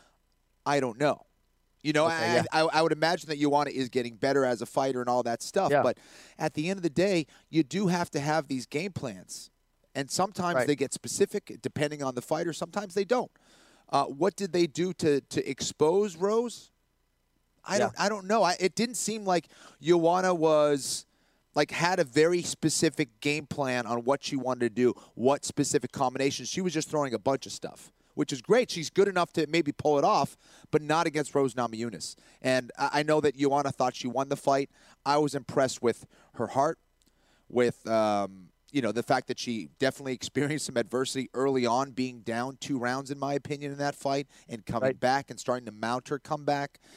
I don't know. You know, okay, yeah. I, I, I would imagine that Joanna is getting better as a fighter and all that stuff. Yeah. But at the end of the day, you do have to have these game plans. And sometimes right. they get specific depending on the fighter. Sometimes they don't. Uh, what did they do to, to expose Rose? I yeah. don't. I don't know. I, it didn't seem like Joanna was like had a very specific game plan on what she wanted to do, what specific combinations. She was just throwing a bunch of stuff, which is great. She's good enough to maybe pull it off, but not against Rose Namajunas. And I, I know that Joanna thought she won the fight. I was impressed with her heart, with um, you know the fact that she definitely experienced some adversity early on, being down two rounds, in my opinion, in that fight, and coming right. back and starting to mount her comeback.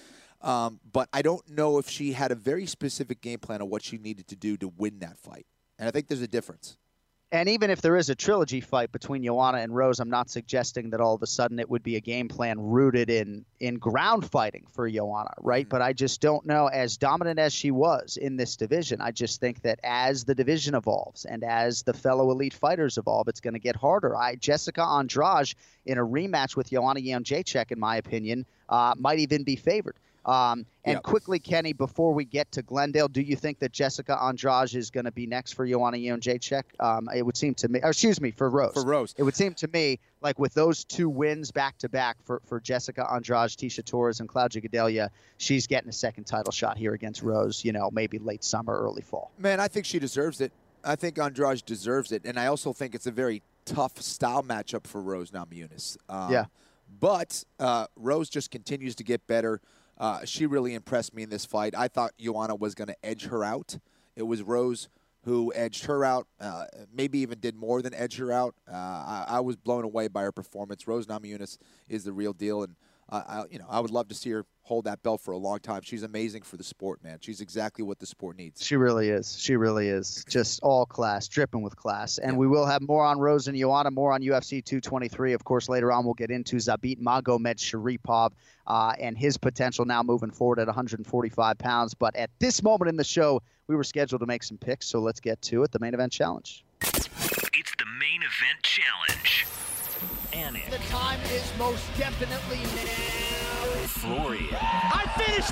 Um, but I don't know if she had a very specific game plan of what she needed to do to win that fight. And I think there's a difference. And even if there is a trilogy fight between Joanna and Rose, I'm not suggesting that all of a sudden it would be a game plan rooted in in ground fighting for Joanna, right? Mm-hmm. But I just don't know, as dominant as she was in this division, I just think that as the division evolves and as the fellow elite fighters evolve, it's going to get harder. I Jessica Andrade in a rematch with Joanna Jędrzejczyk, in my opinion, uh, might even be favored. Um, and yep. quickly, Kenny, before we get to Glendale, do you think that Jessica Andrade is going to be next for Joanna Jędrzejczyk? Um, it would seem to me, or excuse me, for Rose. For Rose. It would seem to me like with those two wins back-to-back for, for Jessica Andrade, Tecia Torres, and Claudia Gadelha, she's getting a second title shot here against Rose, you know, maybe late summer, early fall. Man, I think she deserves it. I think Andrade deserves it. And I also think it's a very tough style matchup for Rose Namajunas. Um, yeah. But uh, Rose just continues to get better. Uh, she really impressed me in this fight. I thought Joanna was going to edge her out. It was Rose who edged her out, uh, maybe even did more than edge her out. Uh, I, I was blown away by her performance. Rose Namajunas is the real deal, and uh, I, you know, I would love to see her hold that belt for a long time. She's amazing for the sport, man. She's exactly what the sport needs. She really is. She really is. Just all class, dripping with class. And yeah. we will have more on Rose and Joanna, more on U F C two twenty-three. Of course, later on we'll get into Zabit Magomedsharipov uh, and his potential now moving forward at one forty-five pounds. But at this moment in the show, we were scheduled to make some picks, so let's get to it. The main event challenge. It's the main event challenge. Anik. The time is most definitely now. Florian. I finish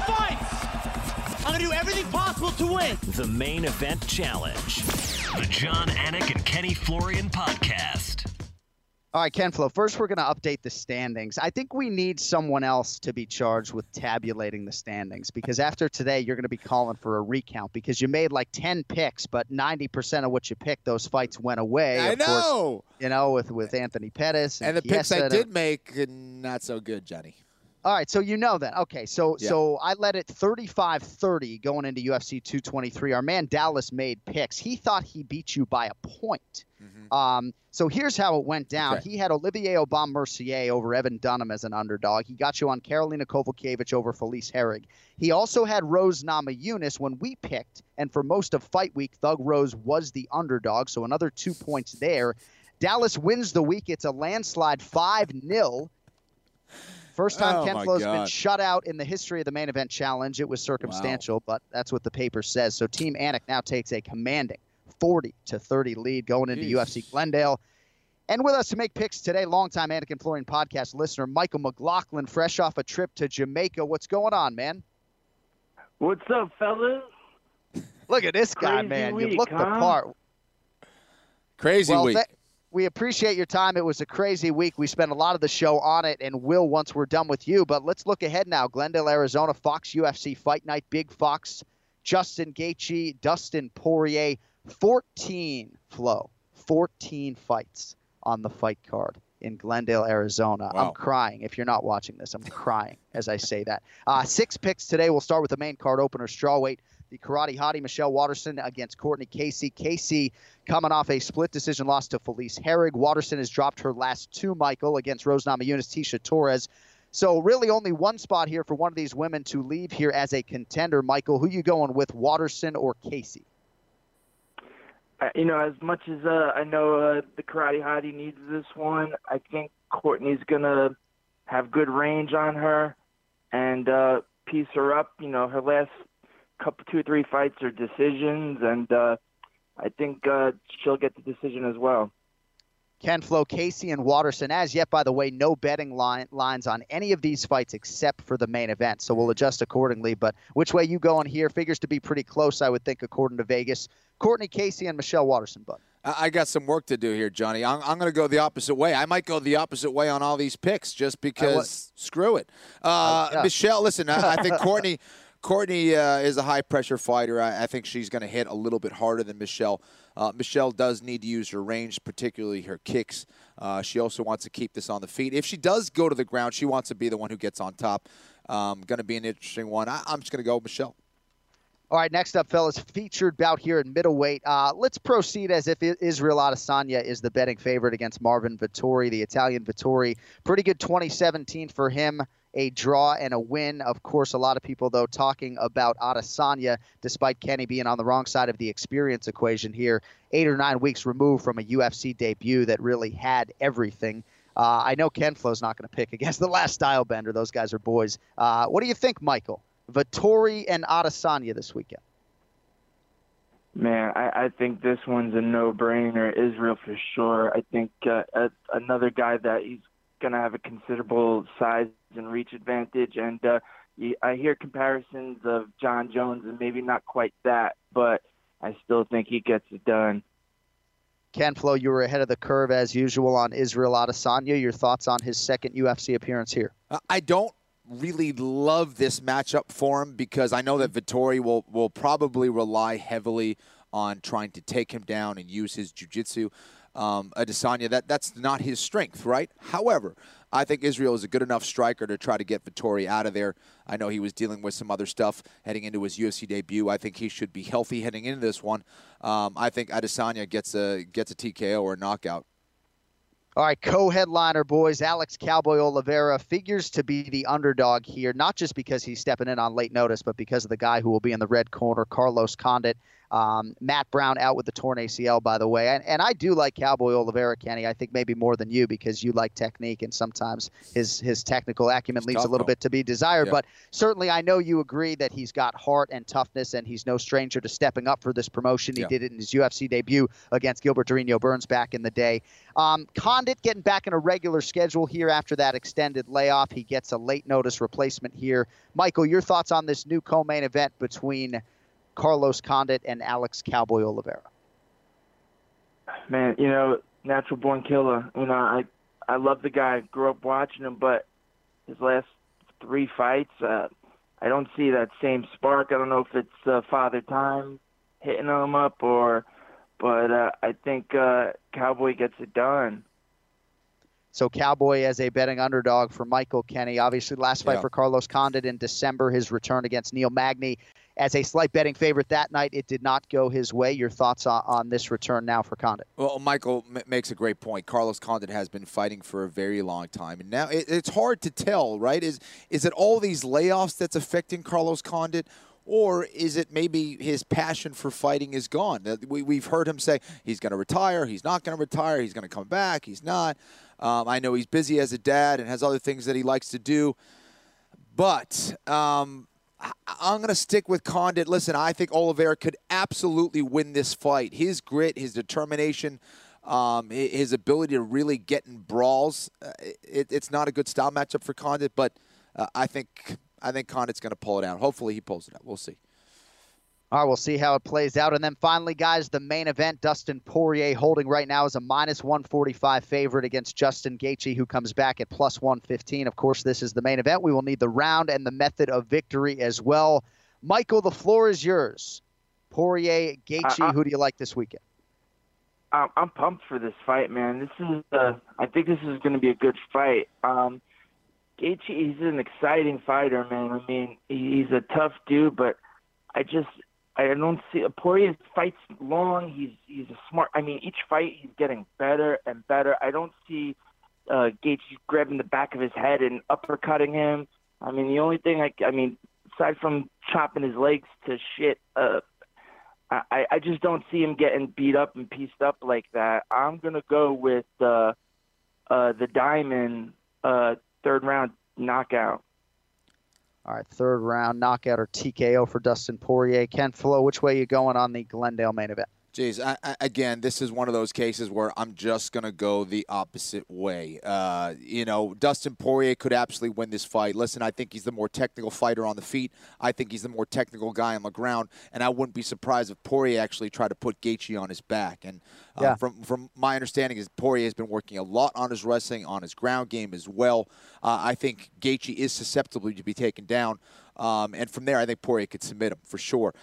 fights! I'm going to do everything possible to win. The main event challenge. The Jon Anik and Kenny Florian podcast. All right, Ken Flo, first we're going to update the standings. I think we need someone else to be charged with tabulating the standings because after today you're going to be calling for a recount because you made like ten picks, but ninety percent of what you picked, those fights went away. I of know. Course, you know, with, with Anthony Pettis. And, and the Chiesa picks I did make, not so good, Johnny. All right, so you know that. Okay, so yeah. so I let it thirty-five thirty going into U F C two twenty-three. Our man Dallas made picks. He thought he beat you by a point. Mm-hmm. Um, so here's how it went down. Okay. He had Olivier Aubin-Mercier over Evan Dunham as an underdog. He got you on Karolina Kowalkiewicz over Felice Herrig. He also had Rose Namajunas when we picked, and for most of Fight Week, Thug Rose was the underdog, so another two points there. Dallas wins the week. It's a landslide five nil. First time oh Ken Flo's God. been shut out in the history of the main event challenge. It was circumstantial, wow. but that's what the paper says. So Team Anik now takes a commanding forty to thirty lead going into Jeez. U F C Glendale. And with us to make picks today, longtime Anik and Florian podcast listener, Michael McLaughlin, fresh off a trip to Jamaica. What's going on, man? What's up, fellas? Look at this guy, Crazy man. Week, you look huh? the part. Crazy well, week. Th- we appreciate your time. It was a crazy week. We spent a lot of the show on it and will once we're done with you. But let's look ahead now. Glendale, Arizona, Fox U F C Fight Night, Big Fox, Justin Gaethje, Dustin Poirier, fourteen, Flo, fourteen fights on the fight card in Glendale, Arizona. Wow. I'm crying. If you're not watching this, I'm crying as I say that. Uh, six picks today. We'll start with the main card opener, strawweight. The karate hottie, Michelle Waterson, against Courtney Casey. Casey coming off a split decision loss to Felice Herrig. Waterson has dropped her last two, Michael, against Rose Namajunas, Tecia Torres. So really only one spot here for one of these women to leave here as a contender. Michael, who you going with, Waterson or Casey? Uh, you know, as much as uh, I know uh, the karate hottie needs this one, I think Courtney's going to have good range on her and uh, piece her up. You know, her last couple, two or three fights are decisions, and uh, I think uh, she'll get the decision as well. Ken Flo, Casey and Waterson. As yet, by the way, no betting line, lines on any of these fights except for the main event, so we'll adjust accordingly. But which way you going here figures to be pretty close, I would think, according to Vegas. Courtney Casey and Michelle Waterson, bud. I got some work to do here, Johnny. I'm, I'm going to go the opposite way. I might go the opposite way on all these picks just because screw it. Uh, uh, yeah. Michelle, listen, I, I think Courtney Courtney uh, is a high-pressure fighter. I, I think she's going to hit a little bit harder than Michelle. Uh, Michelle does need to use her range, particularly her kicks. Uh, she also wants to keep this on the feet. If she does go to the ground, she wants to be the one who gets on top. Um, going to be an interesting one. I, I'm just going to go Michelle. All right, next up, fellas, featured bout here in middleweight. Uh, let's proceed as if Israel Adesanya is the betting favorite against Marvin Vettori, the Italian Vettori. Pretty good twenty seventeen for him a draw and a win. Of course, a lot of people, though, talking about Adesanya, despite Kenny being on the wrong side of the experience equation here, eight or nine weeks removed from a U F C debut that really had everything. Uh, I know Ken Flo's not going to pick against the last style bender. Those guys are boys. Uh, what do you think, Michael? Vettori and Adesanya this weekend? Man, I, I think this one's a no-brainer. Israel for sure. I think uh, a, another guy that he's going to have a considerable size and reach advantage. And uh, I hear comparisons of John Jones, and maybe not quite that, but I still think he gets it done. Ken Flo, you were ahead of the curve as usual on Israel Adesanya. Your thoughts on his second U F C appearance here? I don't really love this matchup for him because I know that Vettori will, will probably rely heavily on trying to take him down and use his jiu-jitsu. Um, Adesanya, that, that's not his strength, right? However, I think Israel is a good enough striker to try to get Vettori out of there. I know he was dealing with some other stuff heading into his U F C debut. I think he should be healthy heading into this one. Um, I think Adesanya gets a gets a T K O or a knockout. All right, co-headliner, boys. Alex Cowboy Oliveira figures to be the underdog here, not just because he's stepping in on late notice, but because of the guy who will be in the red corner, Carlos Condit. Um, Matt Brown out with the torn A C L, by the way. And, and I do like Cowboy Oliveira, Kenny. I think maybe more than you because you like technique, and sometimes his his technical acumen leaves a little bit to be desired. Yeah. But certainly I know you agree that he's got heart and toughness, and he's no stranger to stepping up for this promotion. He yeah. did it in his U F C debut against Gilbert Durinho Burns back in the day. Um, Condit getting back in a regular schedule here after that extended layoff. He gets a late notice replacement here. Michael, your thoughts on this new co-main event between Carlos Condit and Alex Cowboy Oliveira? Man, you know, natural born killer. You know, I I love the guy. Grew up watching him, but his last three fights, uh, I don't see that same spark. I don't know if it's uh, Father Time hitting him up, or, but uh, I think uh, Cowboy gets it done. So Cowboy as a betting underdog for Michael, Kenny. Obviously, last fight yeah. for Carlos Condit in December, his return against Neil Magny. As a slight betting favorite that night, it did not go his way. Your thoughts on, on this return now for Condit? Well, Michael m- makes a great point. Carlos Condit has been fighting for a very long time. And now it, it's hard to tell, right? Is is it all these layoffs that's affecting Carlos Condit? Or is it maybe his passion for fighting is gone? We, we've heard him say he's going to retire, he's not going to retire, he's going to come back, he's not. Um, I know he's busy as a dad and has other things that he likes to do. But um, I'm going to stick with Condit. Listen, I think Oliveira could absolutely win this fight. His grit, his determination, um, his ability to really get in brawls, uh, it, it's not a good style matchup for Condit, but uh, I think I think Condit's going to pull it out. Hopefully he pulls it out. We'll see. All right, we'll see how it plays out. And then finally, guys, the main event, Dustin Poirier holding right now as a minus one forty-five favorite against Justin Gaethje, who comes back at plus one fifteen. Of course, this is the main event. We will need the round and the method of victory as well. Michael, the floor is yours. Poirier, Gaethje, uh, who do you like this weekend? I'm pumped for this fight, man. This is, uh, I think this is going to be a good fight. Um, Gaethje, he's an exciting fighter, man. I mean, he's a tough dude, but I just, I don't see Poirier fights long. He's he's a smart. I mean, each fight he's getting better and better. I don't see uh, Gaethje grabbing the back of his head and uppercutting him. I mean, the only thing I, I mean, aside from chopping his legs to shit, uh, I I just don't see him getting beat up and pieced up like that. I'm gonna go with uh, uh, the Diamond uh, third round knockout. All right, third round knockout or T K O for Dustin Poirier. Ken Flo, which way are you going on the Glendale main event? Jeez, I, I, again, this is one of those cases where I'm just going to go the opposite way. Uh, you know, Dustin Poirier could absolutely win this fight. Listen, I think he's the more technical fighter on the feet. I think he's the more technical guy on the ground. And I wouldn't be surprised if Poirier actually tried to put Gaethje on his back. And uh, yeah. from, from my understanding is Poirier has been working a lot on his wrestling, on his ground game as well. Uh, I think Gaethje is susceptible to be taken down. Um, and from there, I think Poirier could submit him for sure.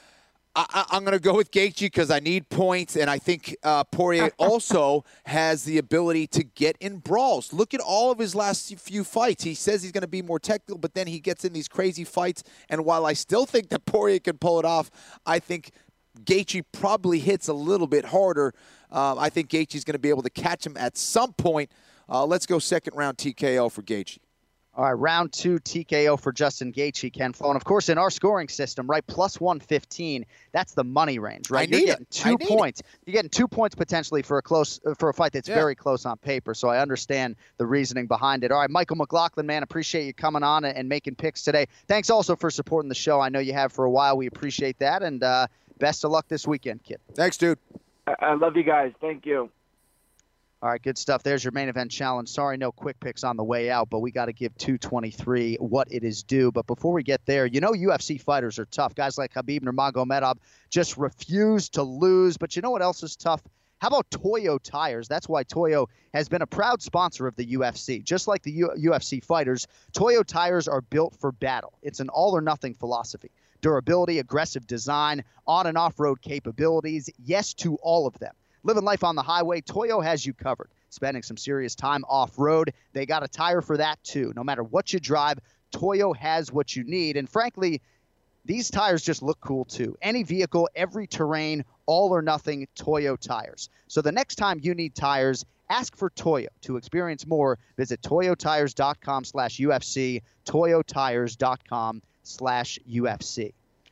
I, I'm going to go with Gaethje because I need points, and I think uh, Poirier also has the ability to get in brawls. Look at all of his last few fights. He says he's going to be more technical, but then he gets in these crazy fights. And while I still think that Poirier can pull it off, I think Gaethje probably hits a little bit harder. Uh, I think Gaethje's going to be able to catch him at some point. Uh, let's go second round T K O for Gaethje. All right, round two T K O for Justin Gaethje, Ken Flo. And, of course, in our scoring system, right, plus one fifteen, that's the money range, right? I You're need getting it. two I need points. It. You're getting two points potentially for a close for a fight that's Yeah. very close on paper, so I understand the reasoning behind it. All right, Michael McLaughlin, man, appreciate you coming on and, and making picks today. Thanks also for supporting the show. I know you have for a while. We appreciate that, and uh, best of luck this weekend, kid. Thanks, dude. I, I love you guys. Thank you. All right, good stuff. There's your main event challenge. Sorry, no quick picks on the way out, but we got to give two twenty-three what it is due. But before we get there, you know U F C fighters are tough. Guys like Khabib Nurmagomedov just refuse to lose. But you know what else is tough? How about Toyo Tires? That's why Toyo has been a proud sponsor of the U F C. Just like the U- UFC fighters, Toyo Tires are built for battle. It's an all-or-nothing philosophy. Durability, aggressive design, on- and off-road capabilities, yes to all of them. Living life on the highway, Toyo has you covered. Spending some serious time off-road, they got a tire for that too. No matter what you drive, Toyo has what you need. And frankly, these tires just look cool too. Any vehicle, every terrain, all or nothing Toyo tires. So the next time you need tires, ask for Toyo. To experience more, visit toyotires.com slash UFC, toyotires.com slash UFC.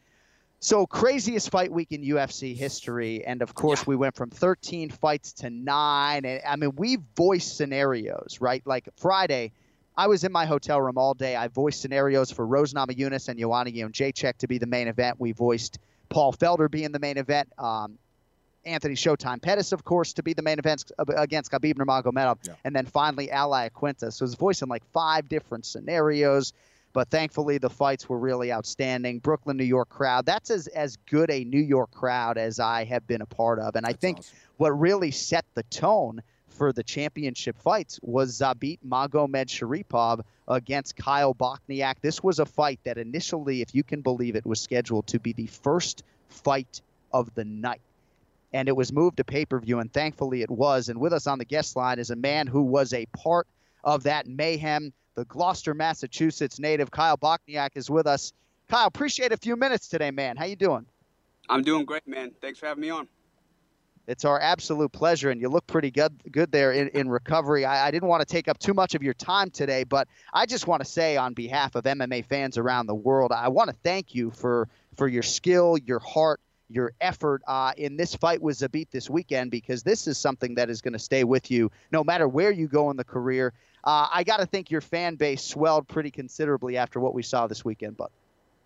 So craziest fight week in U F C history, and of course yeah. we went from thirteen fights to nine. And I mean, we voiced scenarios, right? Like Friday, I was in my hotel room all day. I voiced scenarios for Rose Namajunas and Joanna Jędrzejczyk to be the main event. We voiced Paul Felder being the main event. Um, Anthony Showtime Pettis, of course, to be the main event against Khabib Nurmagomedov. Yeah. And then finally, Al Iaquinta. So I was voicing like five different scenarios. But thankfully, the fights were really outstanding. Brooklyn, New York crowd. That's as, as good a New York crowd as I have been a part of. And I That's think awesome. What really set the tone for the championship fights was Zabit Magomedsharipov against Kyle Bochniak. This was a fight that initially, if you can believe it, was scheduled to be the first fight of the night. And it was moved to pay-per-view, and thankfully it was. And with us on the guest line is a man who was a part of that mayhem. The Gloucester, Massachusetts native, Kyle Bochniak, is with us. Kyle, appreciate a few minutes today, man. How you doing? I'm doing great, man. Thanks for having me on. It's our absolute pleasure, and you look pretty good good there in, in recovery. I, I didn't want to take up too much of your time today, but I just want to say on behalf of M M A fans around the world, I want to thank you for, for your skill, your heart, your effort uh, in this fight with Zabit this weekend, because this is something that is going to stay with you no matter where you go in the career. Uh, I got to think your fan base swelled pretty considerably after what we saw this weekend, bud.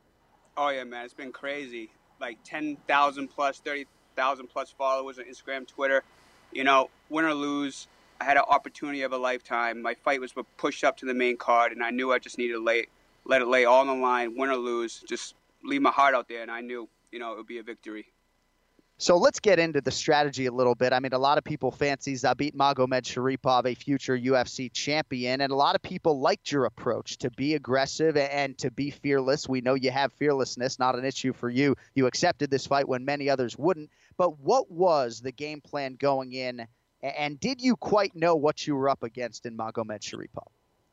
Oh, yeah, man. It's been crazy. Like ten thousand plus, thirty thousand plus followers on Instagram, Twitter. You know, win or lose, I had an opportunity of a lifetime. My fight was pushed up to the main card, and I knew I just needed to lay, let it lay all on the line, win or lose, just leave my heart out there, and I knew, you know, it would be a victory. So let's get into the strategy a little bit. I mean, a lot of people fancy Zabit Magomedsharipov a future U F C champion, and a lot of people liked your approach to be aggressive and to be fearless. We know you have fearlessness, not an issue for you. You accepted this fight when many others wouldn't. But what was the game plan going in, and did you quite know what you were up against in Magomedsharipov?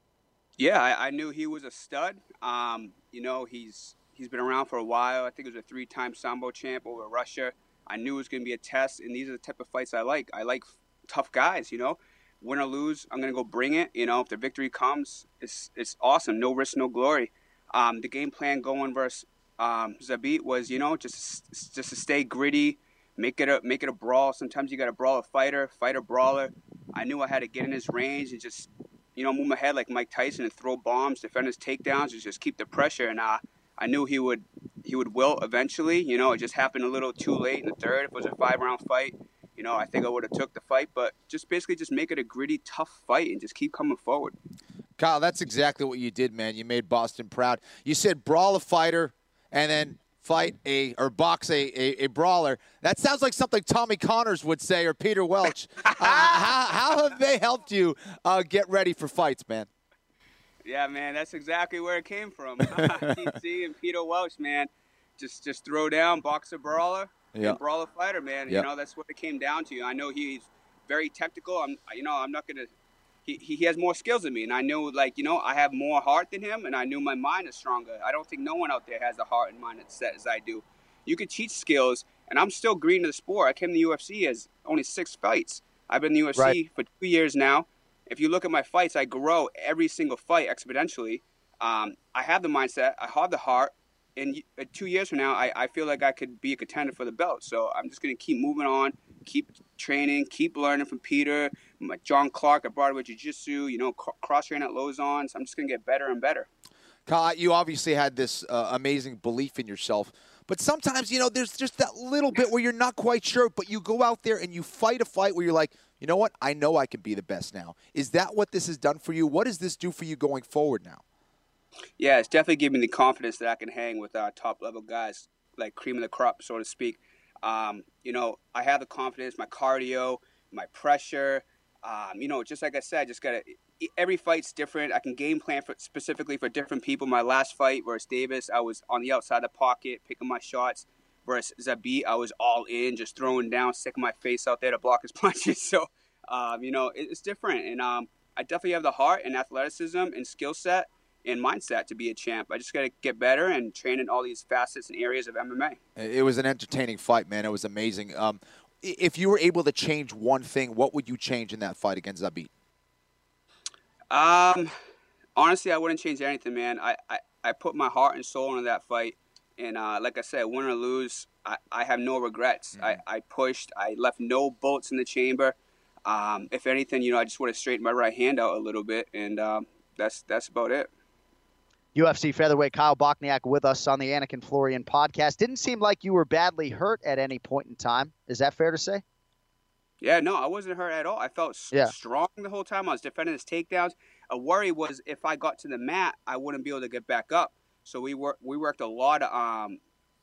Yeah, I, I knew he was a stud. Um, you know, he's he's been around for a while. I think he was a three-time Sambo champ over Russia. I knew it was going to be a test, and these are the type of fights I like. I like tough guys, you know. Win or lose, I'm going to go bring it. You know, if the victory comes, it's it's awesome. No risk, no glory. Um, the game plan going versus um, Zabit was, you know, just just to stay gritty, make it a make it a brawl. Sometimes you got to brawl a fighter, fight a brawler. I knew I had to get in his range and just, you know, move my head like Mike Tyson and throw bombs, defend his takedowns, and just keep the pressure. And uh, I knew he would he would will eventually. You know, it just happened a little too late in the third. If it was a five-round fight, you know, I think I would have took the fight. But just basically just make it a gritty, tough fight and just keep coming forward. Kyle, that's exactly what you did, man. You made Boston proud. You said brawl a fighter and then fight a or box a, a, a brawler. That sounds like something Tommy Connors would say or Peter Welch. uh, how, how have they helped you uh, get ready for fights, man? Yeah, man, that's exactly where it came from. T C and Peter Welch, man. Just just throw down, box a brawler, yeah. and brawl a fighter, man. Yeah. You know, that's what it came down to. I know he's very technical. I'm, you know, I'm not going to he, – he has more skills than me. And I know, like, you know, I have more heart than him, and I knew my mind is stronger. I don't think no one out there has the heart and mind as set as I do. You could teach skills, and I'm still green to the sport. I came to the U F C as only six fights. I've been in the U F C right. for two years now. if you look at my fights, I grow every single fight exponentially. Um, I have the mindset, I have the heart, and two years from now, I, I feel like I could be a contender for the belt. So I'm just going to keep moving on, keep training, keep learning from Peter, my John Clark at Broadway Jiu-Jitsu, you know, cross-train at Lozon. So I'm just going to get better and better. Kyle, you obviously had this uh, amazing belief in yourself. But sometimes, you know, there's just that little bit where you're not quite sure, but you go out there and you fight a fight where you're like, you know what, I know I can be the best now. Is that what this has done for you? What does this do for you going forward now? Yeah, it's definitely given me the confidence that I can hang with uh, top-level guys, like cream of the crop, so to speak. Um, you know, I have the confidence, my cardio, my pressure. Um, you know, just like I said, just got to – every fight's different. I can game plan for specifically for different people. My last fight versus Davis, I was on the outside of the pocket, picking my shots. Versus Zabit, I was all in, just throwing down, sticking my face out there to block his punches. So, um, you know, it, it's different. And um, I definitely have the heart and athleticism and skill set and mindset to be a champ. I just got to get better and train in all these facets and areas of M M A. It was an entertaining fight, man. It was amazing. Um, if you were able to change one thing, what would you change in that fight against Zabit? Um, honestly, I wouldn't change anything, man. I, I, I put my heart and soul into that fight. And uh, like I said, win or lose, I, I have no regrets. Mm-hmm. I, I pushed. I left no bullets in the chamber. Um, if anything, you know, I just would have straightened my right hand out a little bit. And um, that's that's about it. U F C featherweight Kyle Bochniak with us on the Anik and Florian podcast. Didn't seem like you were badly hurt at any point in time. Is that fair to say? Yeah, no, I wasn't hurt at all. I felt yeah. strong the whole time. I was defending his takedowns. A worry was if I got to the mat, I wouldn't be able to get back up. So we worked we worked a lot of um,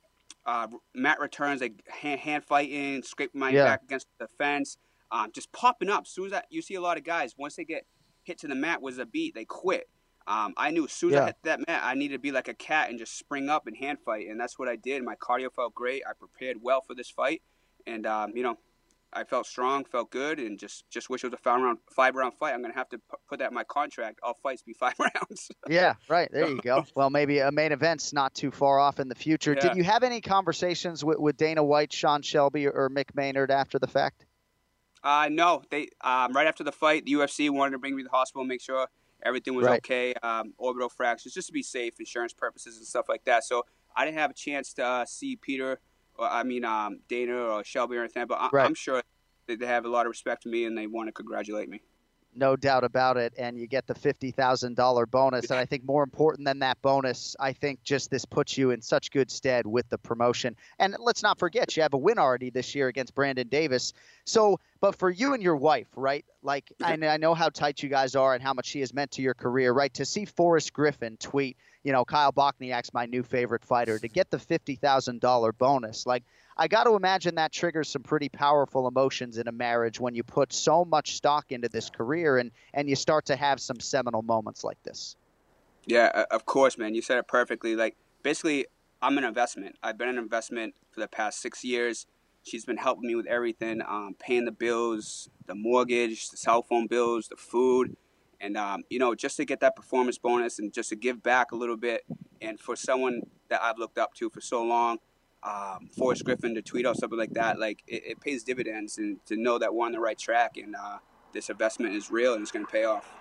uh, mat returns, like hand, hand fighting, scraping my yeah. back against the fence, um, just popping up. As soon as I, you see a lot of guys, once they get hit to the mat with a beat, they quit. Um, I knew as soon as yeah. I hit that mat, I needed to be like a cat and just spring up and hand fight, and that's what I did. My cardio felt great. I prepared well for this fight, and um, you know, I felt strong, felt good, and just, just wish it was a five round five round fight. I'm gonna have to p- put that in my contract. All fights be five rounds. Yeah, right. There you go. Well, maybe a main event's not too far off in the future. Yeah. Did you have any conversations with, with Dana White, Sean Shelby, or Mick Maynard after the fact? Uh, no. They um, right after the fight, the U F C wanted to bring me to the hospital, make sure everything was right. okay. Um, orbital fractures, just to be safe, insurance purposes and stuff like that. So I didn't have a chance to uh, see Peter, or I mean um, Dana or Shelby or anything. But I- right. I'm sure that they have a lot of respect for me and they want to congratulate me. No doubt about it, and you get the fifty thousand dollars bonus. And I think more important than that bonus, I think just this puts you in such good stead with the promotion. And let's not forget, you have a win already this year against Brandon Davis. So, but for you and your wife, right, like I, I know how tight you guys are and how much she has meant to your career, right, to see Forrest Griffin tweet, you know, Kyle Bochniak's my new favorite fighter, to get the fifty thousand dollars bonus, like, I got to imagine that triggers some pretty powerful emotions in a marriage when you put so much stock into this career and, and you start to have some seminal moments like this. Yeah, of course, man. You said it perfectly. Like, basically, I'm an investment. I've been an investment for the past six years. She's been helping me with everything, um, paying the bills, the mortgage, the cell phone bills, the food. And, um, you know, just to get that performance bonus and just to give back a little bit. And for someone that I've looked up to for so long, Um, Forrest Griffin to tweet out something like that, like it, it pays dividends, and to know that we're on the right track and uh, this investment is real and it's going to pay off.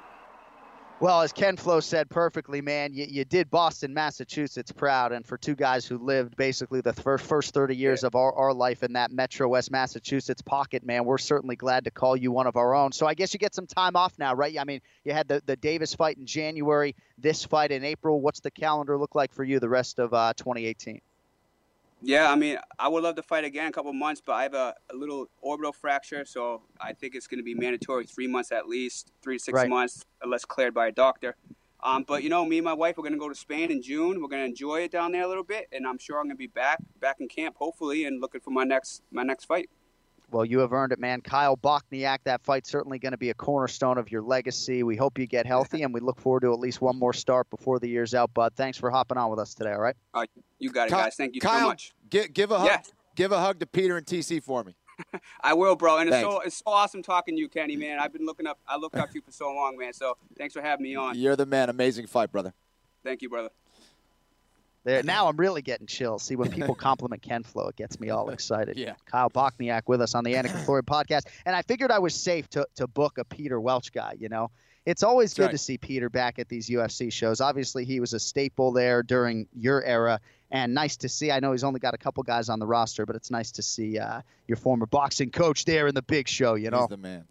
Well, as Ken Flo said perfectly, man, you, you did Boston, Massachusetts proud. And for two guys who lived basically the first, first thirty years yeah. of our, our life in that Metro West Massachusetts pocket, man, we're certainly glad to call you one of our own. So I guess you get some time off now, right? I mean, you had the, the Davis fight in January, this fight in April. What's the calendar look like for you the rest of uh, twenty eighteen? Yeah, I mean, I would love to fight again in a couple months, but I have a, a little orbital fracture, so I think it's going to be mandatory three months at least, three to six right. months, unless cleared by a doctor. Um, but, you know, me and my wife are going to go to Spain in June. We're going to enjoy it down there a little bit, and I'm sure I'm going to be back, back in camp, hopefully, and looking for my next my next fight. Well, you have earned it, man. Kyle Bochniak, that fight's certainly going to be a cornerstone of your legacy. We hope you get healthy, and we look forward to at least one more start before the year's out, bud. Thanks for hopping on with us today, all right? Uh, you got it, Kyle, guys. Thank you Kyle, so much. Give, give a hug. Yeah. Give a hug to Peter and T C for me. I will, bro. And it's thanks. so it's so awesome talking to you, Kenny, man. I've been looking up. I looked up to you for so long, man. So thanks for having me on. You're the man. Amazing fight, brother. Thank you, brother. There, now I'm really getting chills. See, when people compliment Ken Flo, it gets me all excited. Yeah. Kyle Bochniak with us on the Anik and Florian podcast. And I figured I was safe to, to book a Peter Welch guy, you know. It's always That's good right. to see Peter back at these U F C shows. Obviously, he was a staple there during your era. And nice to see. I know he's only got a couple guys on the roster, but it's nice to see uh, your former boxing coach there in the big show, you know. He's the man.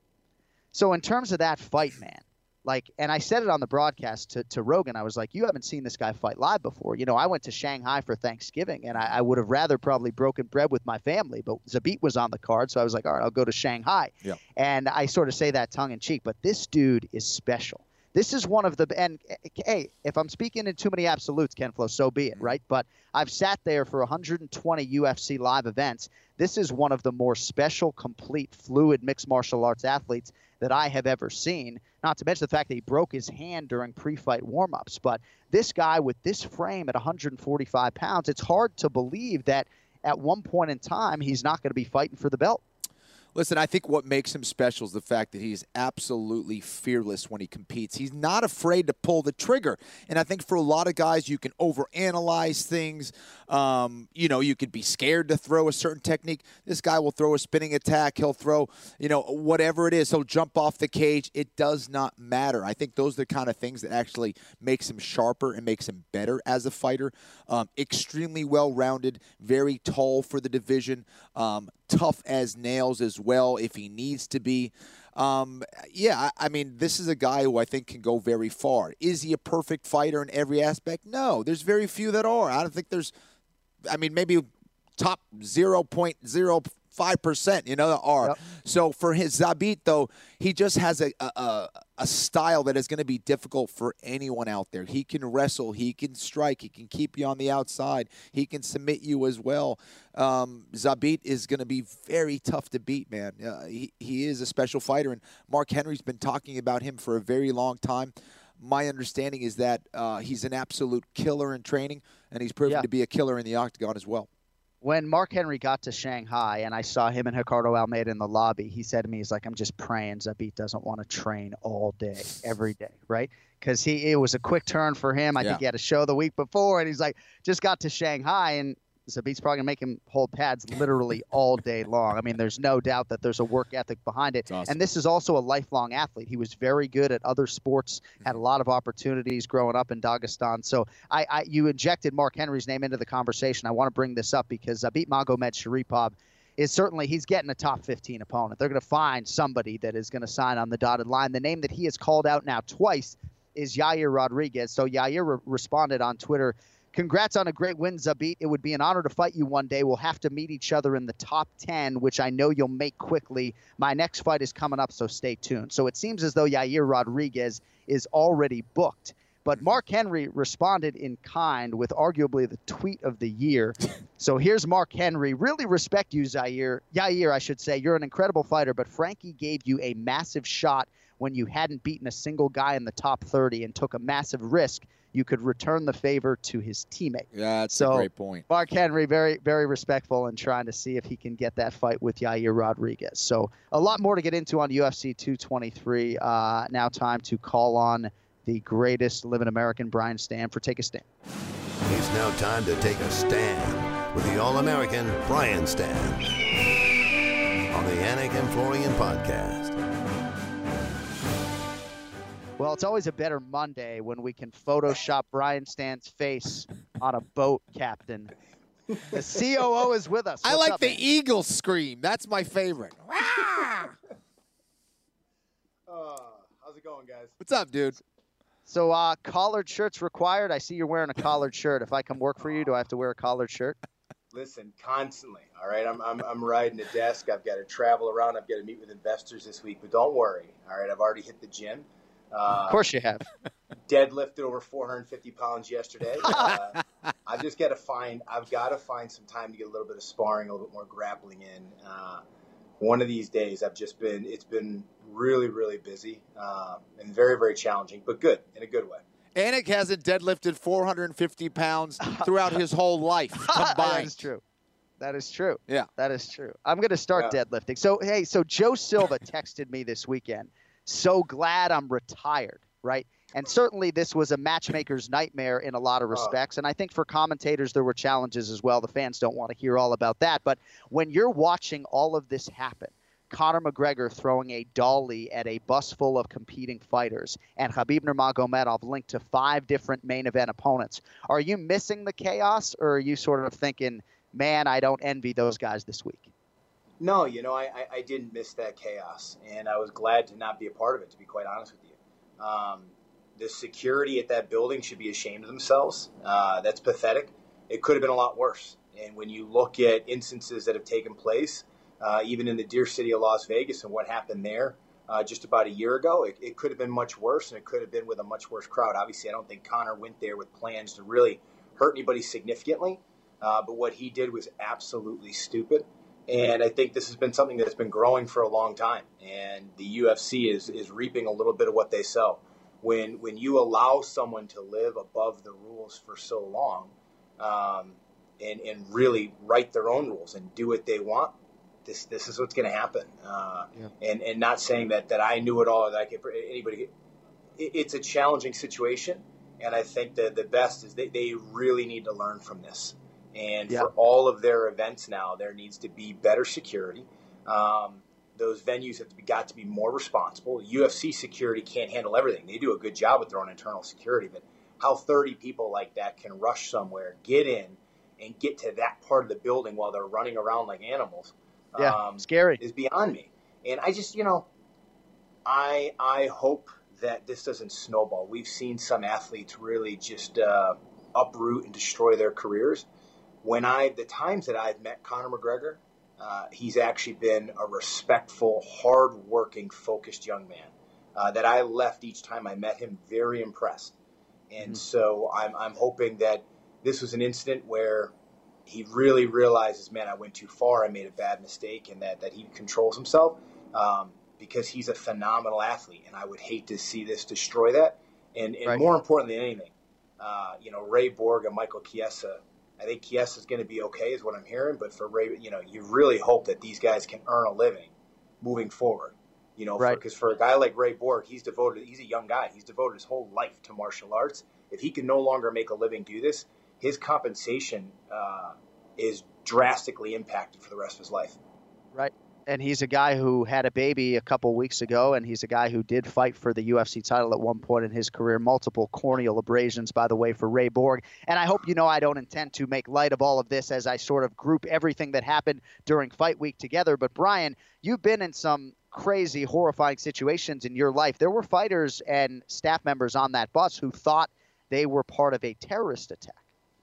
So in terms of that fight, man, like, and I said it on the broadcast to, to Rogan, I was like, you haven't seen this guy fight live before. You know, I went to Shanghai for Thanksgiving, and I, I would have rather probably broken bread with my family, but Zabit was on the card, so I was like, all right, I'll go to Shanghai. Yeah. And I sort of say that tongue in cheek, but this dude is special. This is one of the – and, hey, if I'm speaking in too many absolutes, Ken Flo, so be it, right? But I've sat there for one hundred twenty U F C live events. This is one of the more special, complete, fluid mixed martial arts athletes that I have ever seen, not to mention the fact that he broke his hand during pre-fight warm-ups. But this guy with this frame at one hundred forty-five pounds, it's hard to believe that at one point in time he's not going to be fighting for the belt. Listen, I think what makes him special is the fact that he's absolutely fearless when he competes. He's not afraid to pull the trigger. And I think for a lot of guys, you can overanalyze things. Um, you know, you could be scared to throw a certain technique. This guy will throw a spinning attack. He'll throw, you know, whatever it is. He'll jump off the cage. It does not matter. I think those are the kind of things that actually makes him sharper and makes him better as a fighter. Um, extremely well-rounded, very tall for the division, um, tough as nails as well if he needs to be. Um, yeah, I, I mean, this is a guy who I think can go very far. Is he a perfect fighter in every aspect? No, there's very few that are. I don't think there's, I mean, maybe top zero point zero five percent, you know, that are. Yep. So for his Zabit, though, he just has a, a, a style that is going to be difficult for anyone out there. He can wrestle. He can strike. He can keep you on the outside. He can submit you as well. Um, Zabit is going to be very tough to beat, man. Uh, he, he is a special fighter, and Mark Henry's been talking about him for a very long time. My understanding is that uh, he's an absolute killer in training, and he's proven yeah. to be a killer in the octagon as well. When Mark Henry got to Shanghai and I saw him and Ricardo Almeida in the lobby, he said to me, he's like, I'm just praying Zabit doesn't want to train all day, every day, right? Because he it was a quick turn for him. I yeah. think he had a show the week before, and he's like, just got to Shanghai, and Zabit's probably going to make him hold pads literally all day long. I mean, there's no doubt that there's a work ethic behind it. Awesome. And this is also a lifelong athlete. He was very good at other sports, had a lot of opportunities growing up in Dagestan. So I, I you injected Mark Henry's name into the conversation. I want to bring this up because Zabit Magomed Sharipov is certainly, he's getting a top fifteen opponent. They're going to find somebody that is going to sign on the dotted line. The name that he has called out now twice is Yair Rodriguez. So Yair re- responded on Twitter, congrats on a great win, Zabit. It would be an honor to fight you one day. We'll have to meet each other in the top ten, which I know you'll make quickly. My next fight is coming up, so stay tuned. So it seems as though Yair Rodriguez is already booked. But Mark Henry responded in kind with arguably the tweet of the year. So here's Mark Henry. Really respect you, Zaire. Yair, I should say. You're an incredible fighter, but Frankie gave you a massive shot when you hadn't beaten a single guy in the top thirty and took a massive risk. You could return the favor to his teammate. Yeah, that's so, a great point. Mark Henry, very, very respectful and trying to see if he can get that fight with Yair Rodriguez. So a lot more to get into on U F C two twenty-three. Uh, now time to call on the greatest living American, Brian Stanford. Take a stand. It's now time to take a stand with the All-American Brian Stann on the Anik and Florian podcast. Well, it's always a better Monday when we can Photoshop Brian Stann's face on a boat, Captain. The C O O is with us. I What's like up, the man? eagle scream. That's my favorite. Uh, how's it going, guys? What's up, dude? So uh, collared shirts required. I see you're wearing a collared shirt. If I come work for you, do I have to wear a collared shirt? Listen, constantly, all right? I'm, I'm, I'm riding a desk. I've got to travel around. I've got to meet with investors this week. But don't worry, all right? I've already hit the gym. Uh, Of course you have. Deadlifted over four hundred fifty pounds yesterday. Uh, I've just got to find, I've got to find some time to get a little bit of sparring, a little bit more grappling in. Uh, one of these days, I've just been, it's been really, really busy uh, and very, very challenging, but good, in a good way. Anik hasn't deadlifted four hundred fifty pounds throughout his whole life combined. That is true. That is true. Yeah. That is true. I'm going to start Yeah. deadlifting. So, hey, so Joe Silva texted me this weekend. So glad I'm retired, right? And certainly this was a matchmaker's nightmare in a lot of respects. And I think for commentators, there were challenges as well. The fans don't want to hear all about that. But when you're watching all of this happen, Conor McGregor throwing a dolly at a bus full of competing fighters, and Khabib Nurmagomedov linked to five different main event opponents, are you missing the chaos, or are you sort of thinking, man, I don't envy those guys this week? No, you know, I, I, I didn't miss that chaos, and I was glad to not be a part of it, to be quite honest with you. Um, the security at that building should be ashamed of themselves. Uh, that's pathetic. It could have been a lot worse. And when you look at instances that have taken place, Uh, even in the dear city of Las Vegas and what happened there uh, just about a year ago, it, it could have been much worse, and it could have been with a much worse crowd. Obviously, I don't think Conor went there with plans to really hurt anybody significantly, uh, but what he did was absolutely stupid. And I think this has been something that's been growing for a long time, and the U F C is is reaping a little bit of what they sow. When, when you allow someone to live above the rules for so long um, and, and really write their own rules and do what they want, This this is what's going to happen, uh, yeah. and and not saying that, that I knew it all, that I could anybody. It, it's a challenging situation, and I think that the best is they, they really need to learn from this. And yeah. for all of their events now, there needs to be better security. Um, those venues have got to be more responsible. U F C security can't handle everything. They do a good job with their own internal security, but how thirty people like that can rush somewhere, get in, and get to that part of the building while they're running around like animals. Yeah, um, scary. Is beyond me. And I just, you know, I I hope that this doesn't snowball. We've seen some athletes really just uh, uproot and destroy their careers. When I, the times that I've met Conor McGregor, uh, he's actually been a respectful, hard-working, focused young man uh, that I left each time I met him very impressed. And mm-hmm. so I'm I'm hoping that this was an incident where he really realizes, man, I went too far. I made a bad mistake, and that, that he controls himself um, because he's a phenomenal athlete. And I would hate to see this destroy that. And, and right. more important than anything, uh, you know, Ray Borg and Michael Chiesa, I think Chiesa is going to be okay is what I'm hearing. But for Ray, you know, you really hope that these guys can earn a living moving forward. You know, because right. for, for a guy like Ray Borg, he's devoted, he's a young guy. He's devoted his whole life to martial arts. If he can no longer make a living do this, his compensation uh, is drastically impacted for the rest of his life. Right. And he's a guy who had a baby a couple weeks ago, and he's a guy who did fight for the U F C title at one point in his career. Multiple corneal abrasions, by the way, for Ray Borg. And I hope you know I don't intend to make light of all of this as I sort of group everything that happened during fight week together. But, Brian, you've been in some crazy, horrifying situations in your life. There were fighters and staff members on that bus who thought they were part of a terrorist attack.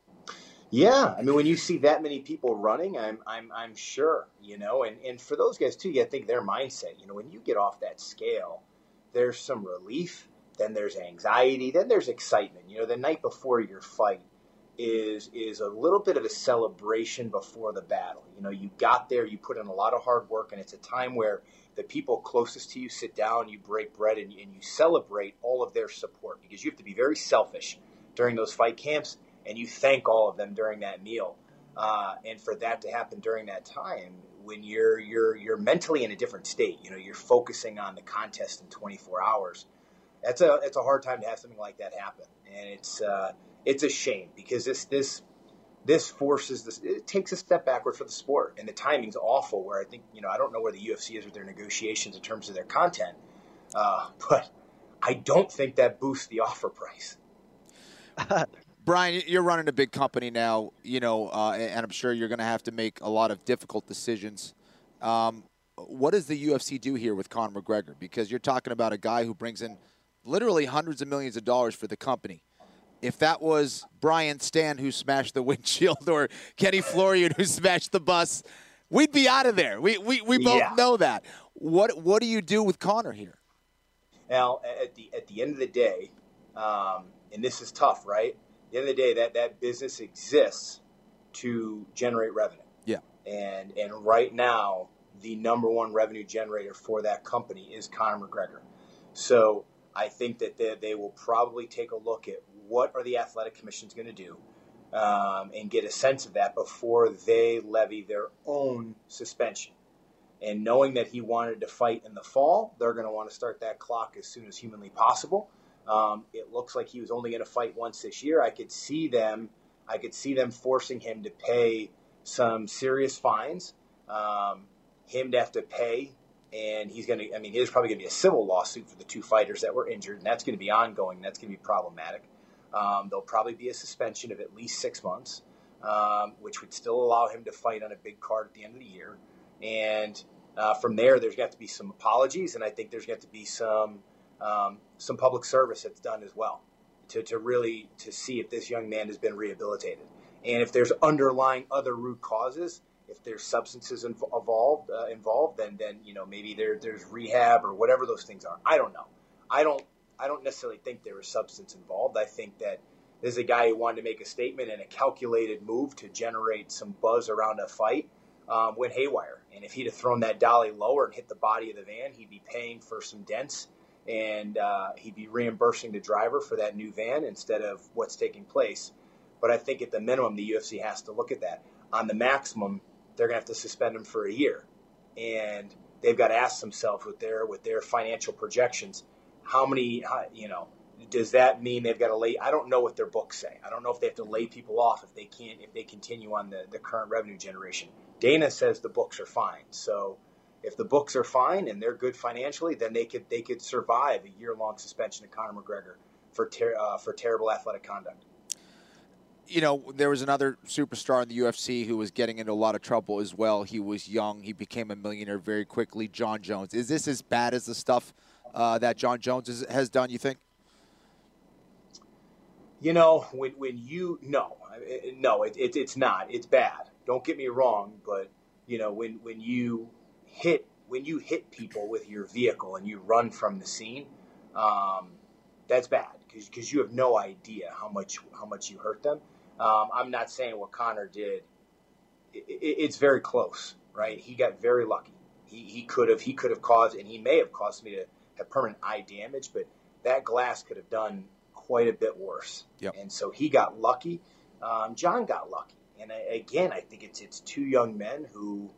Yeah, I mean, when you see that many people running, I'm, I'm, I'm sure, you know, and, and for those guys too, you gotta think their mindset. You know, when you get off that scale, there's some relief, then there's anxiety, then there's excitement. You know, the night before your fight is is a little bit of a celebration before the battle. You know, you got there, you put in a lot of hard work, and it's a time where the people closest to you sit down, you break bread, and, and you celebrate all of their support, because you have to be very selfish during those fight camps. And you thank all of them during that meal, uh, and for that to happen during that time, when you're you're you're mentally in a different state, you know, you're focusing on the contest in twenty-four hours. That's a it's a hard time to have something like that happen, and it's uh, it's a shame because this this this forces this it takes a step backward for the sport, and the timing's awful. Where I think you know I don't know where the U F C is with their negotiations in terms of their content, uh, but I don't think that boosts the offer price. Brian, you're running a big company now, you know, uh, and I'm sure you're going to have to make a lot of difficult decisions. Um, what does the U F C do here with Conor McGregor? Because you're talking about a guy who brings in literally hundreds of millions of dollars for the company. If that was Brian Stan who smashed the windshield or Kenny Florian who smashed the bus, we'd be out of there. We we, we both yeah. know that. What what do you do with Conor here? Now, at the at the end of the day, um, and this is tough, right? At the end of the day, that, that business exists to generate revenue. Yeah. And and right now, the number one revenue generator for that company is Conor McGregor. So I think that they, they will probably take a look at what are the athletic commissions going to do um, and get a sense of that before they levy their own suspension. And knowing that he wanted to fight in the fall, they're going to want to start that clock as soon as humanly possible. Um, it looks like he was only going to fight once this year. I could see them, I could see them forcing him to pay some serious fines, um, him to have to pay, and he's going to. I mean, there's probably going to be a civil lawsuit for the two fighters that were injured, and that's going to be ongoing. That's going to be problematic. Um, there'll probably be a suspension of at least six months, um, which would still allow him to fight on a big card at the end of the year. And uh, from there, there's got to be some apologies, and I think there's got to be some um, some public service that's done as well to, to really to see if this young man has been rehabilitated. And if there's underlying other root causes, if there's substances involved, uh, involved, then then you know maybe there there's rehab or whatever those things are. I don't know. I don't. I don't necessarily think there was substance involved. I think that this is a guy who wanted to make a statement and a calculated move to generate some buzz around a fight um, went haywire. And if he'd have thrown that dolly lower and hit the body of the van, he'd be paying for some dents, and uh, he'd be reimbursing the driver for that new van instead of what's taking place. But I think at the minimum, the U F C has to look at that. On the maximum, they're going to have to suspend him for a year. And they've got to ask themselves with their with their financial projections, how many, you know, does that mean they've got to lay? I don't know what their books say. I don't know if they have to lay people off if they can't, if they continue on the, the current revenue generation. Dana says the books are fine. So if the books are fine and they're good financially, then they could they could survive a year-long suspension of Conor McGregor for ter- uh, for terrible athletic conduct. You know, there was another superstar in the U F C who was getting into a lot of trouble as well. He was young. He became a millionaire very quickly. Jon Jones. Is this as bad as the stuff uh, that Jon Jones is, has done, you think? You know, when when you no, no, it, it, it's not. It's bad. Don't get me wrong, but you know, when when you hit when you hit people with your vehicle and you run from the scene, um, that's bad because because you have no idea how much how much you hurt them. Um, I'm not saying what Conor did. It, it, it's very close, right? He got very lucky. He he could have he could have caused, and he may have caused me to have permanent eye damage, but that glass could have done quite a bit worse. Yep. And so he got lucky. Um, Jon got lucky. And I, again, I think it's it's two young men who,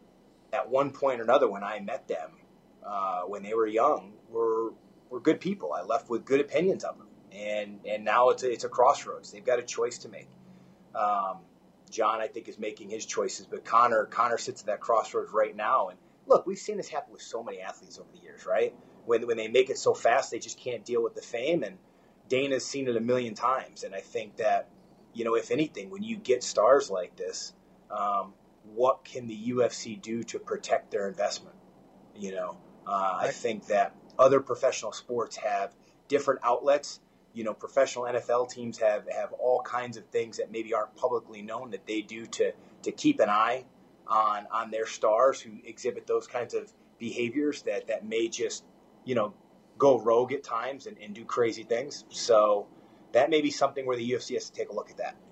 at one point or another, when I met them, uh, when they were young, were were good people. I left with good opinions of them. And and now it's a, it's a crossroads. They've got a choice to make. Um, Jon, I think, is making his choices, but Conor Conor sits at that crossroads right now. And look, we've seen this happen with so many athletes over the years, right? When when they make it so fast, they just can't deal with the fame. And Dana's seen it a million times. And I think that, you know, if anything, when you get stars like this, um, what can the U F C do to protect their investment? You know, uh, I think that other professional sports have different outlets. You know, professional N F L teams have, have all kinds of things that maybe aren't publicly known that they do to, to keep an eye on on their stars who exhibit those kinds of behaviors that, that may just, you know, go rogue at times and, and do crazy things. So that may be something where the U F C has to take a look at that.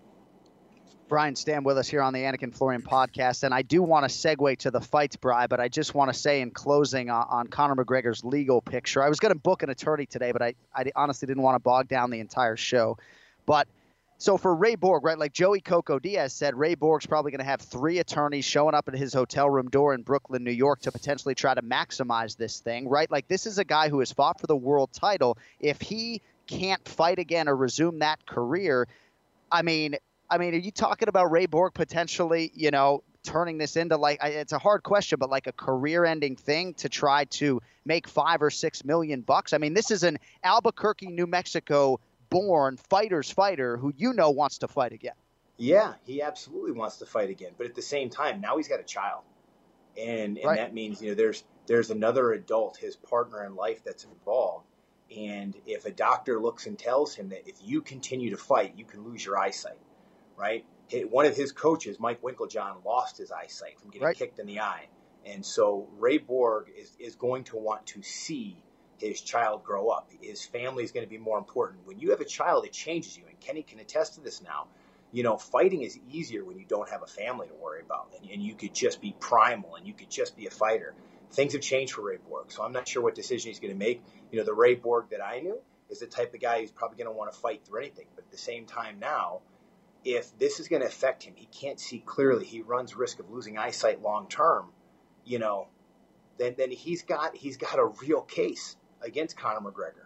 Brian Stann with us here on the Anik and Florian podcast, and I do want to segue to the fights, Bri, but I just want to say in closing on, on Conor McGregor's legal picture, I was going to book an attorney today, but I, I honestly didn't want to bog down the entire show. But so for Ray Borg, right, like Joey Coco Diaz said, Ray Borg's probably going to have three attorneys showing up at his hotel room door in Brooklyn, New York to potentially try to maximize this thing, right? Like this is a guy who has fought for the world title. If he can't fight again or resume that career, I mean – I mean, are you talking about Ray Borg potentially, you know, turning this into like, it's a hard question, but like a career-ending thing to try to make five or six million bucks? I mean, this is an Albuquerque, New Mexico-born fighter's fighter who you know wants to fight again. Yeah, he absolutely wants to fight again. But at the same time, now he's got a child. And, and right. that means, you know, there's there's another adult, his partner in life, that's involved. And if a doctor looks and tells him that if you continue to fight, you can lose your eyesight. Right? One of his coaches, Mike Winklejohn, lost his eyesight from getting right. kicked in the eye. And so Ray Borg is, is going to want to see his child grow up. His family is going to be more important. When you have a child, it changes you. And Kenny can attest to this now. You know, fighting is easier when you don't have a family to worry about. And, and you could just be primal and you could just be a fighter. Things have changed for Ray Borg. So I'm not sure what decision he's going to make. You know, the Ray Borg that I knew is the type of guy who's probably going to want to fight through anything. But at the same time now, if this is going to affect him, he can't see clearly, he runs risk of losing eyesight long term, you know, then then he's got he's got a real case against Conor McGregor.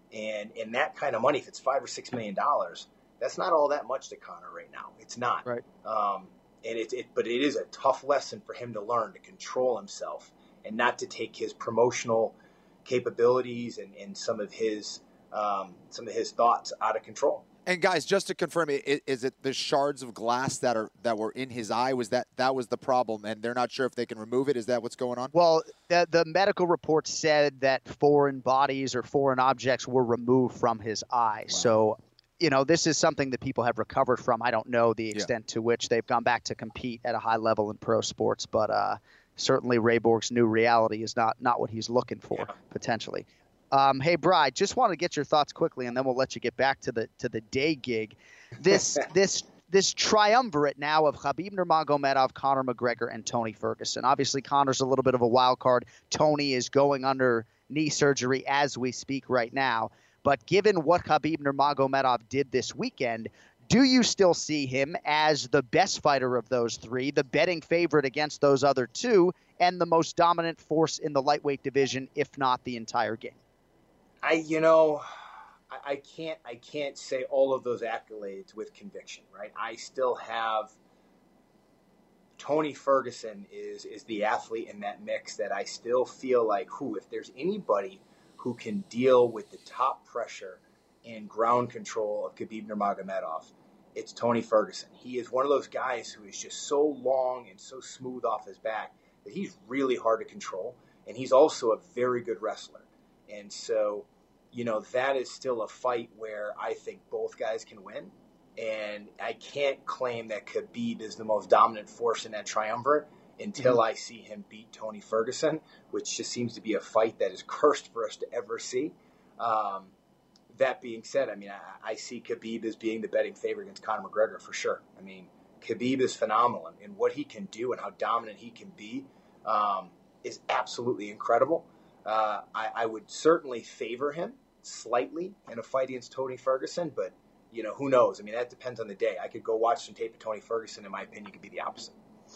And in that kind of money, if it's five or six million dollars, that's not all that much to Conor right now. It's not. Right. Um, and it, it, but it is a tough lesson for him to learn to control himself and not to take his promotional capabilities and, and some of his um, some of his thoughts out of control. And guys, just to confirm, is it the shards of glass that are that were in his eye? Was that that was the problem, and they're not sure if they can remove it? Is that what's going on? Well, the, the medical report said that foreign bodies or foreign objects were removed from his eye. Wow. So, you know, this is something that people have recovered from. I don't know the extent yeah. to which they've gone back to compete at a high level in pro sports, but uh, certainly Ray Borg's new reality is not not what he's looking for yeah. potentially. Um, hey, Bri, just want to get your thoughts quickly, and then we'll let you get back to the to the day gig. This this this triumvirate now of Khabib Nurmagomedov, Conor McGregor, and Tony Ferguson. Obviously, Conor's a little bit of a wild card. Tony is going under knee surgery as we speak right now. But given what Khabib Nurmagomedov did this weekend, do you still see him as the best fighter of those three, the betting favorite against those other two, and the most dominant force in the lightweight division, if not the entire game? I, you know, I, I can't, I can't say all of those accolades with conviction, right? I still have Tony Ferguson is is the athlete in that mix that I still feel like, who, if there's anybody who can deal with the top pressure and ground control of Khabib Nurmagomedov, it's Tony Ferguson. He is one of those guys who is just so long and so smooth off his back that he's really hard to control, and he's also a very good wrestler. And so, you know, that is still a fight where I think both guys can win. And I can't claim that Khabib is the most dominant force in that triumvirate until mm-hmm. I see him beat Tony Ferguson, which just seems to be a fight that is cursed for us to ever see. Um, that being said, I mean, I, I see Khabib as being the betting favorite against Conor McGregor for sure. I mean, Khabib is phenomenal, and what he can do and how dominant he can be um, is absolutely incredible. Uh, I, I would certainly favor him slightly in a fight against Tony Ferguson, but, you know, who knows? I mean, that depends on the day. I could go watch some tape of Tony Ferguson. In my opinion, could be the opposite.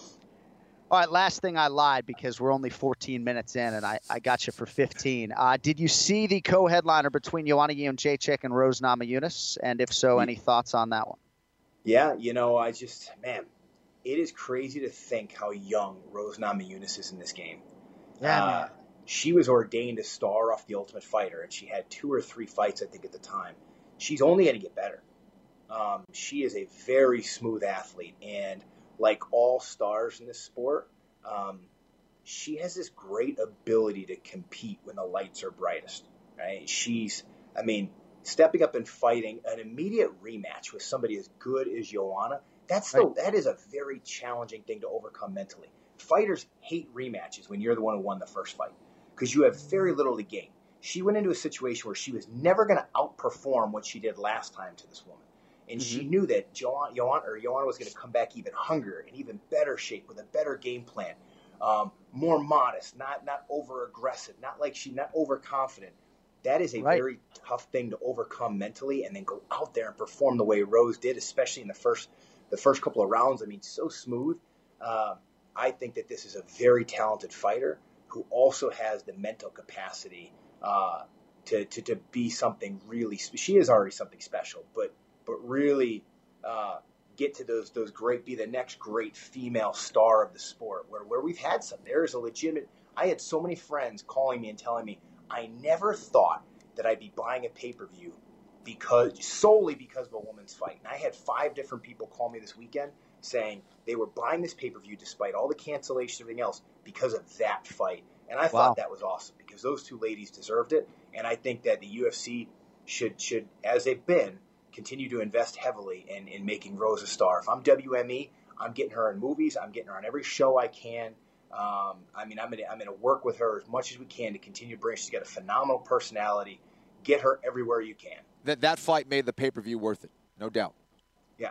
All right, last thing, I lied because we're only fourteen minutes in, and I, I got you for fifteen. Uh, did you see the co-headliner between Joanna Jędrzejczyk and Rose Namajunas? And if so, any thoughts on that one? Yeah, you know, I just, man, it is crazy to think how young Rose Namajunas is in this game. Yeah, uh, man. She was ordained a star off The Ultimate Fighter, and she had two or three fights, I think, at the time. She's only going to get better. Um, she is a very smooth athlete, and like all stars in this sport, um, she has this great ability to compete when the lights are brightest. Right? She's, I mean, stepping up and fighting an immediate rematch with somebody as good as Joanna. That's the, right. That is a very challenging thing to overcome mentally. Fighters hate rematches when you're the one who won the first fight, because you have very little to gain. She went into a situation where she was never going to outperform what she did last time to this woman. And mm-hmm. she knew that Joanna, Joanna, or Joanna was going to come back even hungrier and even better shape with a better game plan, um, more modest, not not over aggressive, not like she not overconfident. That is a right. very tough thing to overcome mentally, and then go out there and perform the way Rose did, especially in the first the first couple of rounds. I mean, so smooth. Uh, I think that this is a very talented fighter who also has the mental capacity uh, to, to to be something really. She is already something special, but but really uh, get to those those great, be the next great female star of the sport. Where where we've had some, there is a legitimate. I had so many friends calling me and telling me, I never thought that I'd be buying a pay-per-view because solely because of a woman's fight. And I had five different people call me this weekend saying they were buying this pay-per-view despite all the cancellations and everything else because of that fight. And I thought wow. that was awesome because those two ladies deserved it. And I think that the U F C should, should as they've been, continue to invest heavily in, in making Rose a star. If I'm W M E, I'm getting her in movies. I'm getting her on every show I can. Um, I mean, I'm going to I'm going to work with her as much as we can to continue to bring. She's got a phenomenal personality. Get her everywhere you can. That that fight made the pay-per-view worth it, no doubt. Yeah.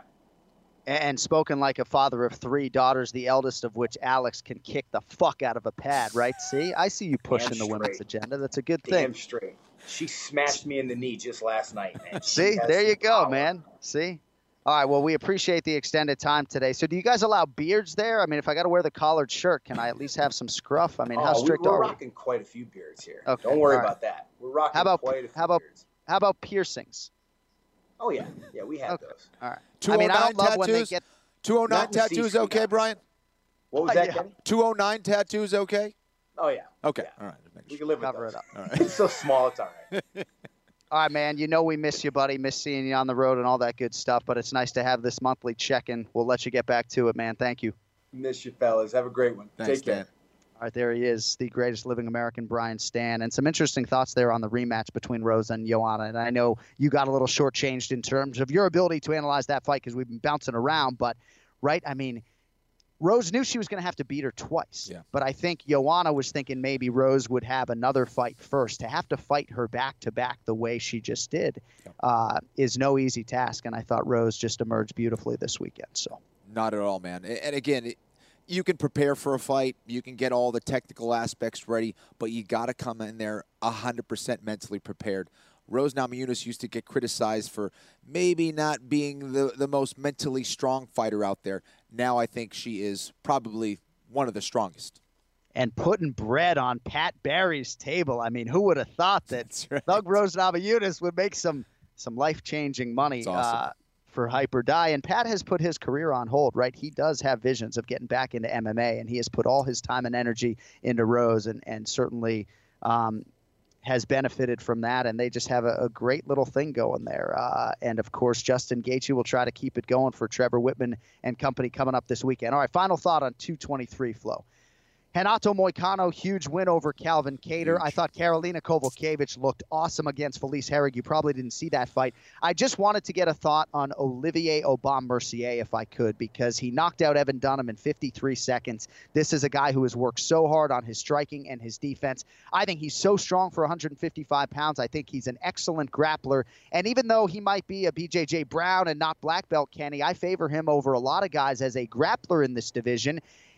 And spoken like a father of three daughters, the eldest of which, Alex, can kick the fuck out of a pad, right? See? I see you pushing the women's agenda. That's a good thing. Damn straight. She smashed me in the knee just last night, man. See? There you go, power. man. See? All right, well, we appreciate the extended time today. So do you guys allow beards there? I mean, if I got to wear the collared shirt, can I at least have some scruff? I mean, oh, how strict we, we're are rocking we? quite a few beards here. Okay, Don't worry right. about that. We're rocking how about, quite a few how about, beards. How about piercings? Oh, yeah. Yeah, we have okay. those. All right. two oh nine I mean, I don't love tattoos? when they get... two oh nine Not in the tattoos C-suite, okay, no. Brian? What was Oh, that, yeah. Kenny? two oh nine tattoos okay? Oh, yeah. Okay. Yeah. All right. We can live with Cover those. it up. All right. It's so small, it's all right. All right, man. You know we miss you, buddy. Miss seeing you on the road and all that good stuff, but it's nice to have this monthly check-in. We'll let you get back to it, man. Thank you. Miss you, fellas. Have a great one. Thanks, Take care. Dan. All right, there he is, the greatest living American, Brian Stann. And some interesting thoughts there on the rematch between Rosa and Joanna. And I know you got a little shortchanged in terms of your ability to analyze that fight because we've been bouncing around. But, right, I mean, Rose knew she was going to have to beat her twice. Yeah. But I think Joanna was thinking maybe Rose would have another fight first. To have to fight her back-to-back the way she just did uh, is no easy task. And I thought Rose just emerged beautifully this weekend. So Not at all, man. And again, it, you can prepare for a fight. You can get all the technical aspects ready, but you got to come in there one hundred percent mentally prepared. Rose Namajunas used to get criticized for maybe not being the, the most mentally strong fighter out there. Now I think she is probably one of the strongest. And putting bread on Pat Barry's table. I mean, who would have thought that right. Thug Rose Namajunas would make some some life-changing money That's awesome. uh, for Hyper Die? And Pat has put his career on hold, right? He does have visions of getting back into M M A, and he has put all his time and energy into Rose, and, and certainly um, has benefited from that. And they just have a, a great little thing going there. Uh, and, of course, Justin Gaethje will try to keep it going for Trevor Whitman and company coming up this weekend. All right, final thought on two twenty-three, Flo. Renato Moicano, huge win over Calvin Kattar. I thought Karolina Kowalkiewicz looked awesome against Felice Herrig. You probably didn't see that fight. I just wanted to get a thought on Olivier Aubin-Mercier if I could, because he knocked out Evan Dunham in fifty-three seconds. This is a guy who has worked so hard on his striking and his defense. I think he's so strong for one hundred fifty-five pounds. I think he's an excellent grappler. And even though he might be a B J J Brown and not black belt, Kenny, I favor him over a lot of guys as a grappler in this division.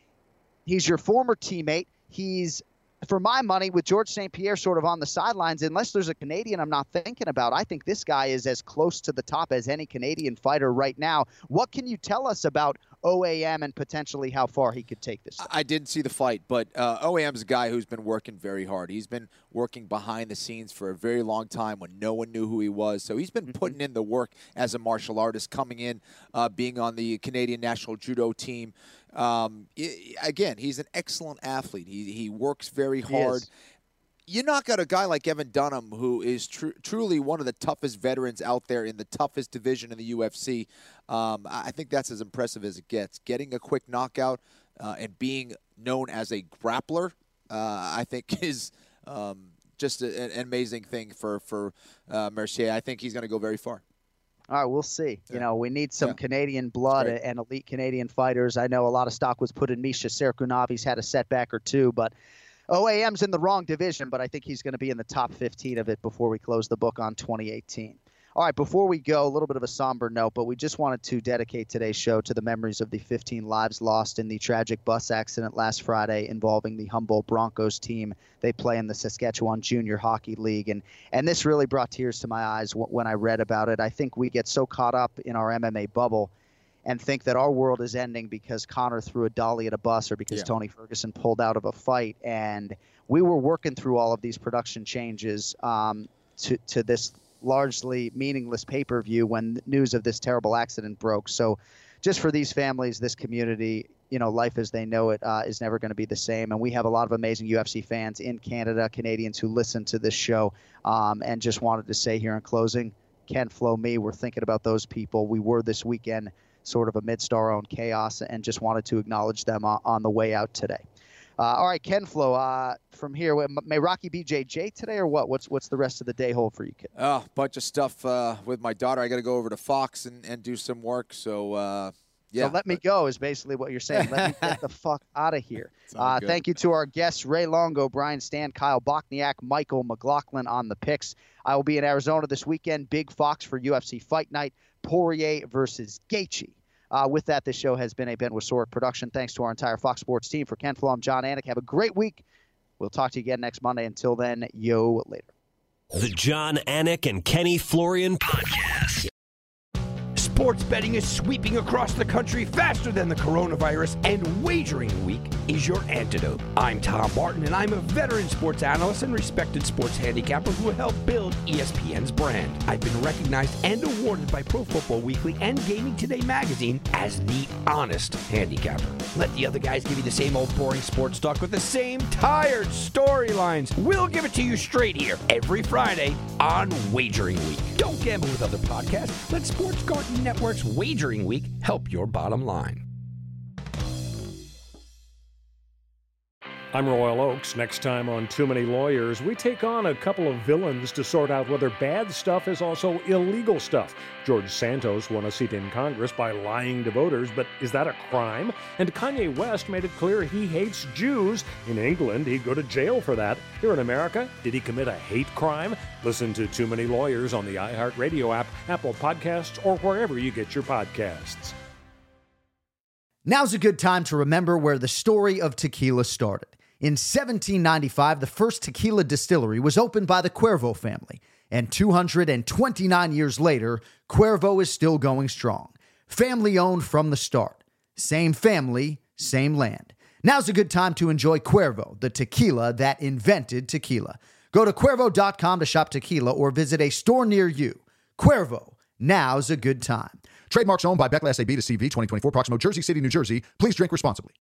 He's your former teammate. He's, for my money, with George Saint Pierre sort of on the sidelines, unless there's a Canadian I'm not thinking about, I think this guy is as close to the top as any Canadian fighter right now. What can you tell us about O A M and potentially how far he could take this thing? I didn't see the fight, but uh, O A M's a guy who's been working very hard. He's been working behind the scenes for a very long time when no one knew who he was. So he's been putting in the work as a martial artist, coming in, uh, being on the Canadian national judo team. Um, again, he's an excellent athlete. He he works very hard. You knock out a guy like Evan Dunham, who is tr- truly one of the toughest veterans out there in the toughest division in the U F C. Um, I think that's as impressive as it gets. Getting a quick knockout uh, and being known as a grappler, uh, I think is um, just a, an amazing thing for, for uh, Mercier. I think he's going to go very far. All right, we'll see. Yeah. You know, we need some Yeah. Canadian blood That's great. and elite Canadian fighters. I know a lot of stock was put in Misha Serkunov. He's had a setback or two, but O A M's in the wrong division, but I think he's going to be in the top fifteen of it before we close the book on twenty eighteen. All right, before we go, a little bit of a somber note, but we just wanted to dedicate today's show to the memories of the fifteen lives lost in the tragic bus accident last Friday involving the Humboldt Broncos team. They play in the Saskatchewan Junior Hockey League, and, and this really brought tears to my eyes w- when I read about it. I think we get so caught up in our M M A bubble and think that our world is ending because Connor threw a dolly at a bus or because Yeah. Tony Ferguson pulled out of a fight. And we were working through all of these production changes um, to, to this largely meaningless pay-per-view when news of this terrible accident broke. So just for these families, this community, you know, life as they know it uh, is never going to be the same. And we have a lot of amazing U F C fans in Canada, Canadians who listen to this show, um, and just wanted to say here in closing, Ken, Flo, me, we're thinking about those people. We were this weekend sort of amidst our own chaos and just wanted to acknowledge them on, on the way out today. Uh, all right, Ken Flo, uh, from here, may Rocky B J J today or what? What's what's the rest of the day hold for you, kid? Oh, bunch of stuff uh, with my daughter. I got to go over to Fox and, and do some work. So, uh, yeah. So let me go is basically what you're saying. Let me get the fuck out of here. Uh, thank you to our guests, Ray Longo, Brian Stan, Kyle Bokniak, Michael McLaughlin on the picks. I will be in Arizona this weekend. Big Fox for U F C Fight Night. Poirier versus Gaethje. Uh, with that, this show has been a Ben Wisoric production. Thanks to our entire Fox Sports team. For Ken Flo, I'm John Anik. Have a great week. We'll talk to you again next Monday. Until then, yo, later. The John Anik and Kenny Florian Podcast. Sports betting is sweeping across the country faster than the coronavirus, and Wagering Week is your antidote. I'm Tom Barton, and I'm a veteran sports analyst and respected sports handicapper who helped build E S P N's brand. I've been recognized and awarded by Pro Football Weekly and Gaming Today magazine as the honest handicapper. Let the other guys give you the same old boring sports talk with the same tired storylines. We'll give it to you straight here every Friday on Wagering Week. Don't gamble with other podcasts. Let Sports Garden Network's Wagering Week help your bottom line. I'm Royal Oakes. Next time on Too Many Lawyers, we take on a couple of villains to sort out whether bad stuff is also illegal stuff. George Santos won a seat in Congress by lying to voters, but is that a crime? And Kanye West made it clear he hates Jews. In England, he'd go to jail for that. Here in America, did he commit a hate crime? Listen to Too Many Lawyers on the iHeartRadio app, Apple Podcasts, or wherever you get your podcasts. Now's a good time to remember where the story of tequila started. In seventeen ninety-five, the first tequila distillery was opened by the Cuervo family, and two hundred twenty-nine years later, Cuervo is still going strong. Family-owned from the start. Same family, same land. Now's a good time to enjoy Cuervo, the tequila that invented tequila. Go to Cuervo dot com to shop tequila or visit a store near you. Cuervo, now's a good time. Trademarks owned by Beckless A B to C V twenty twenty-four, Proximo, Jersey City, New Jersey. Please drink responsibly.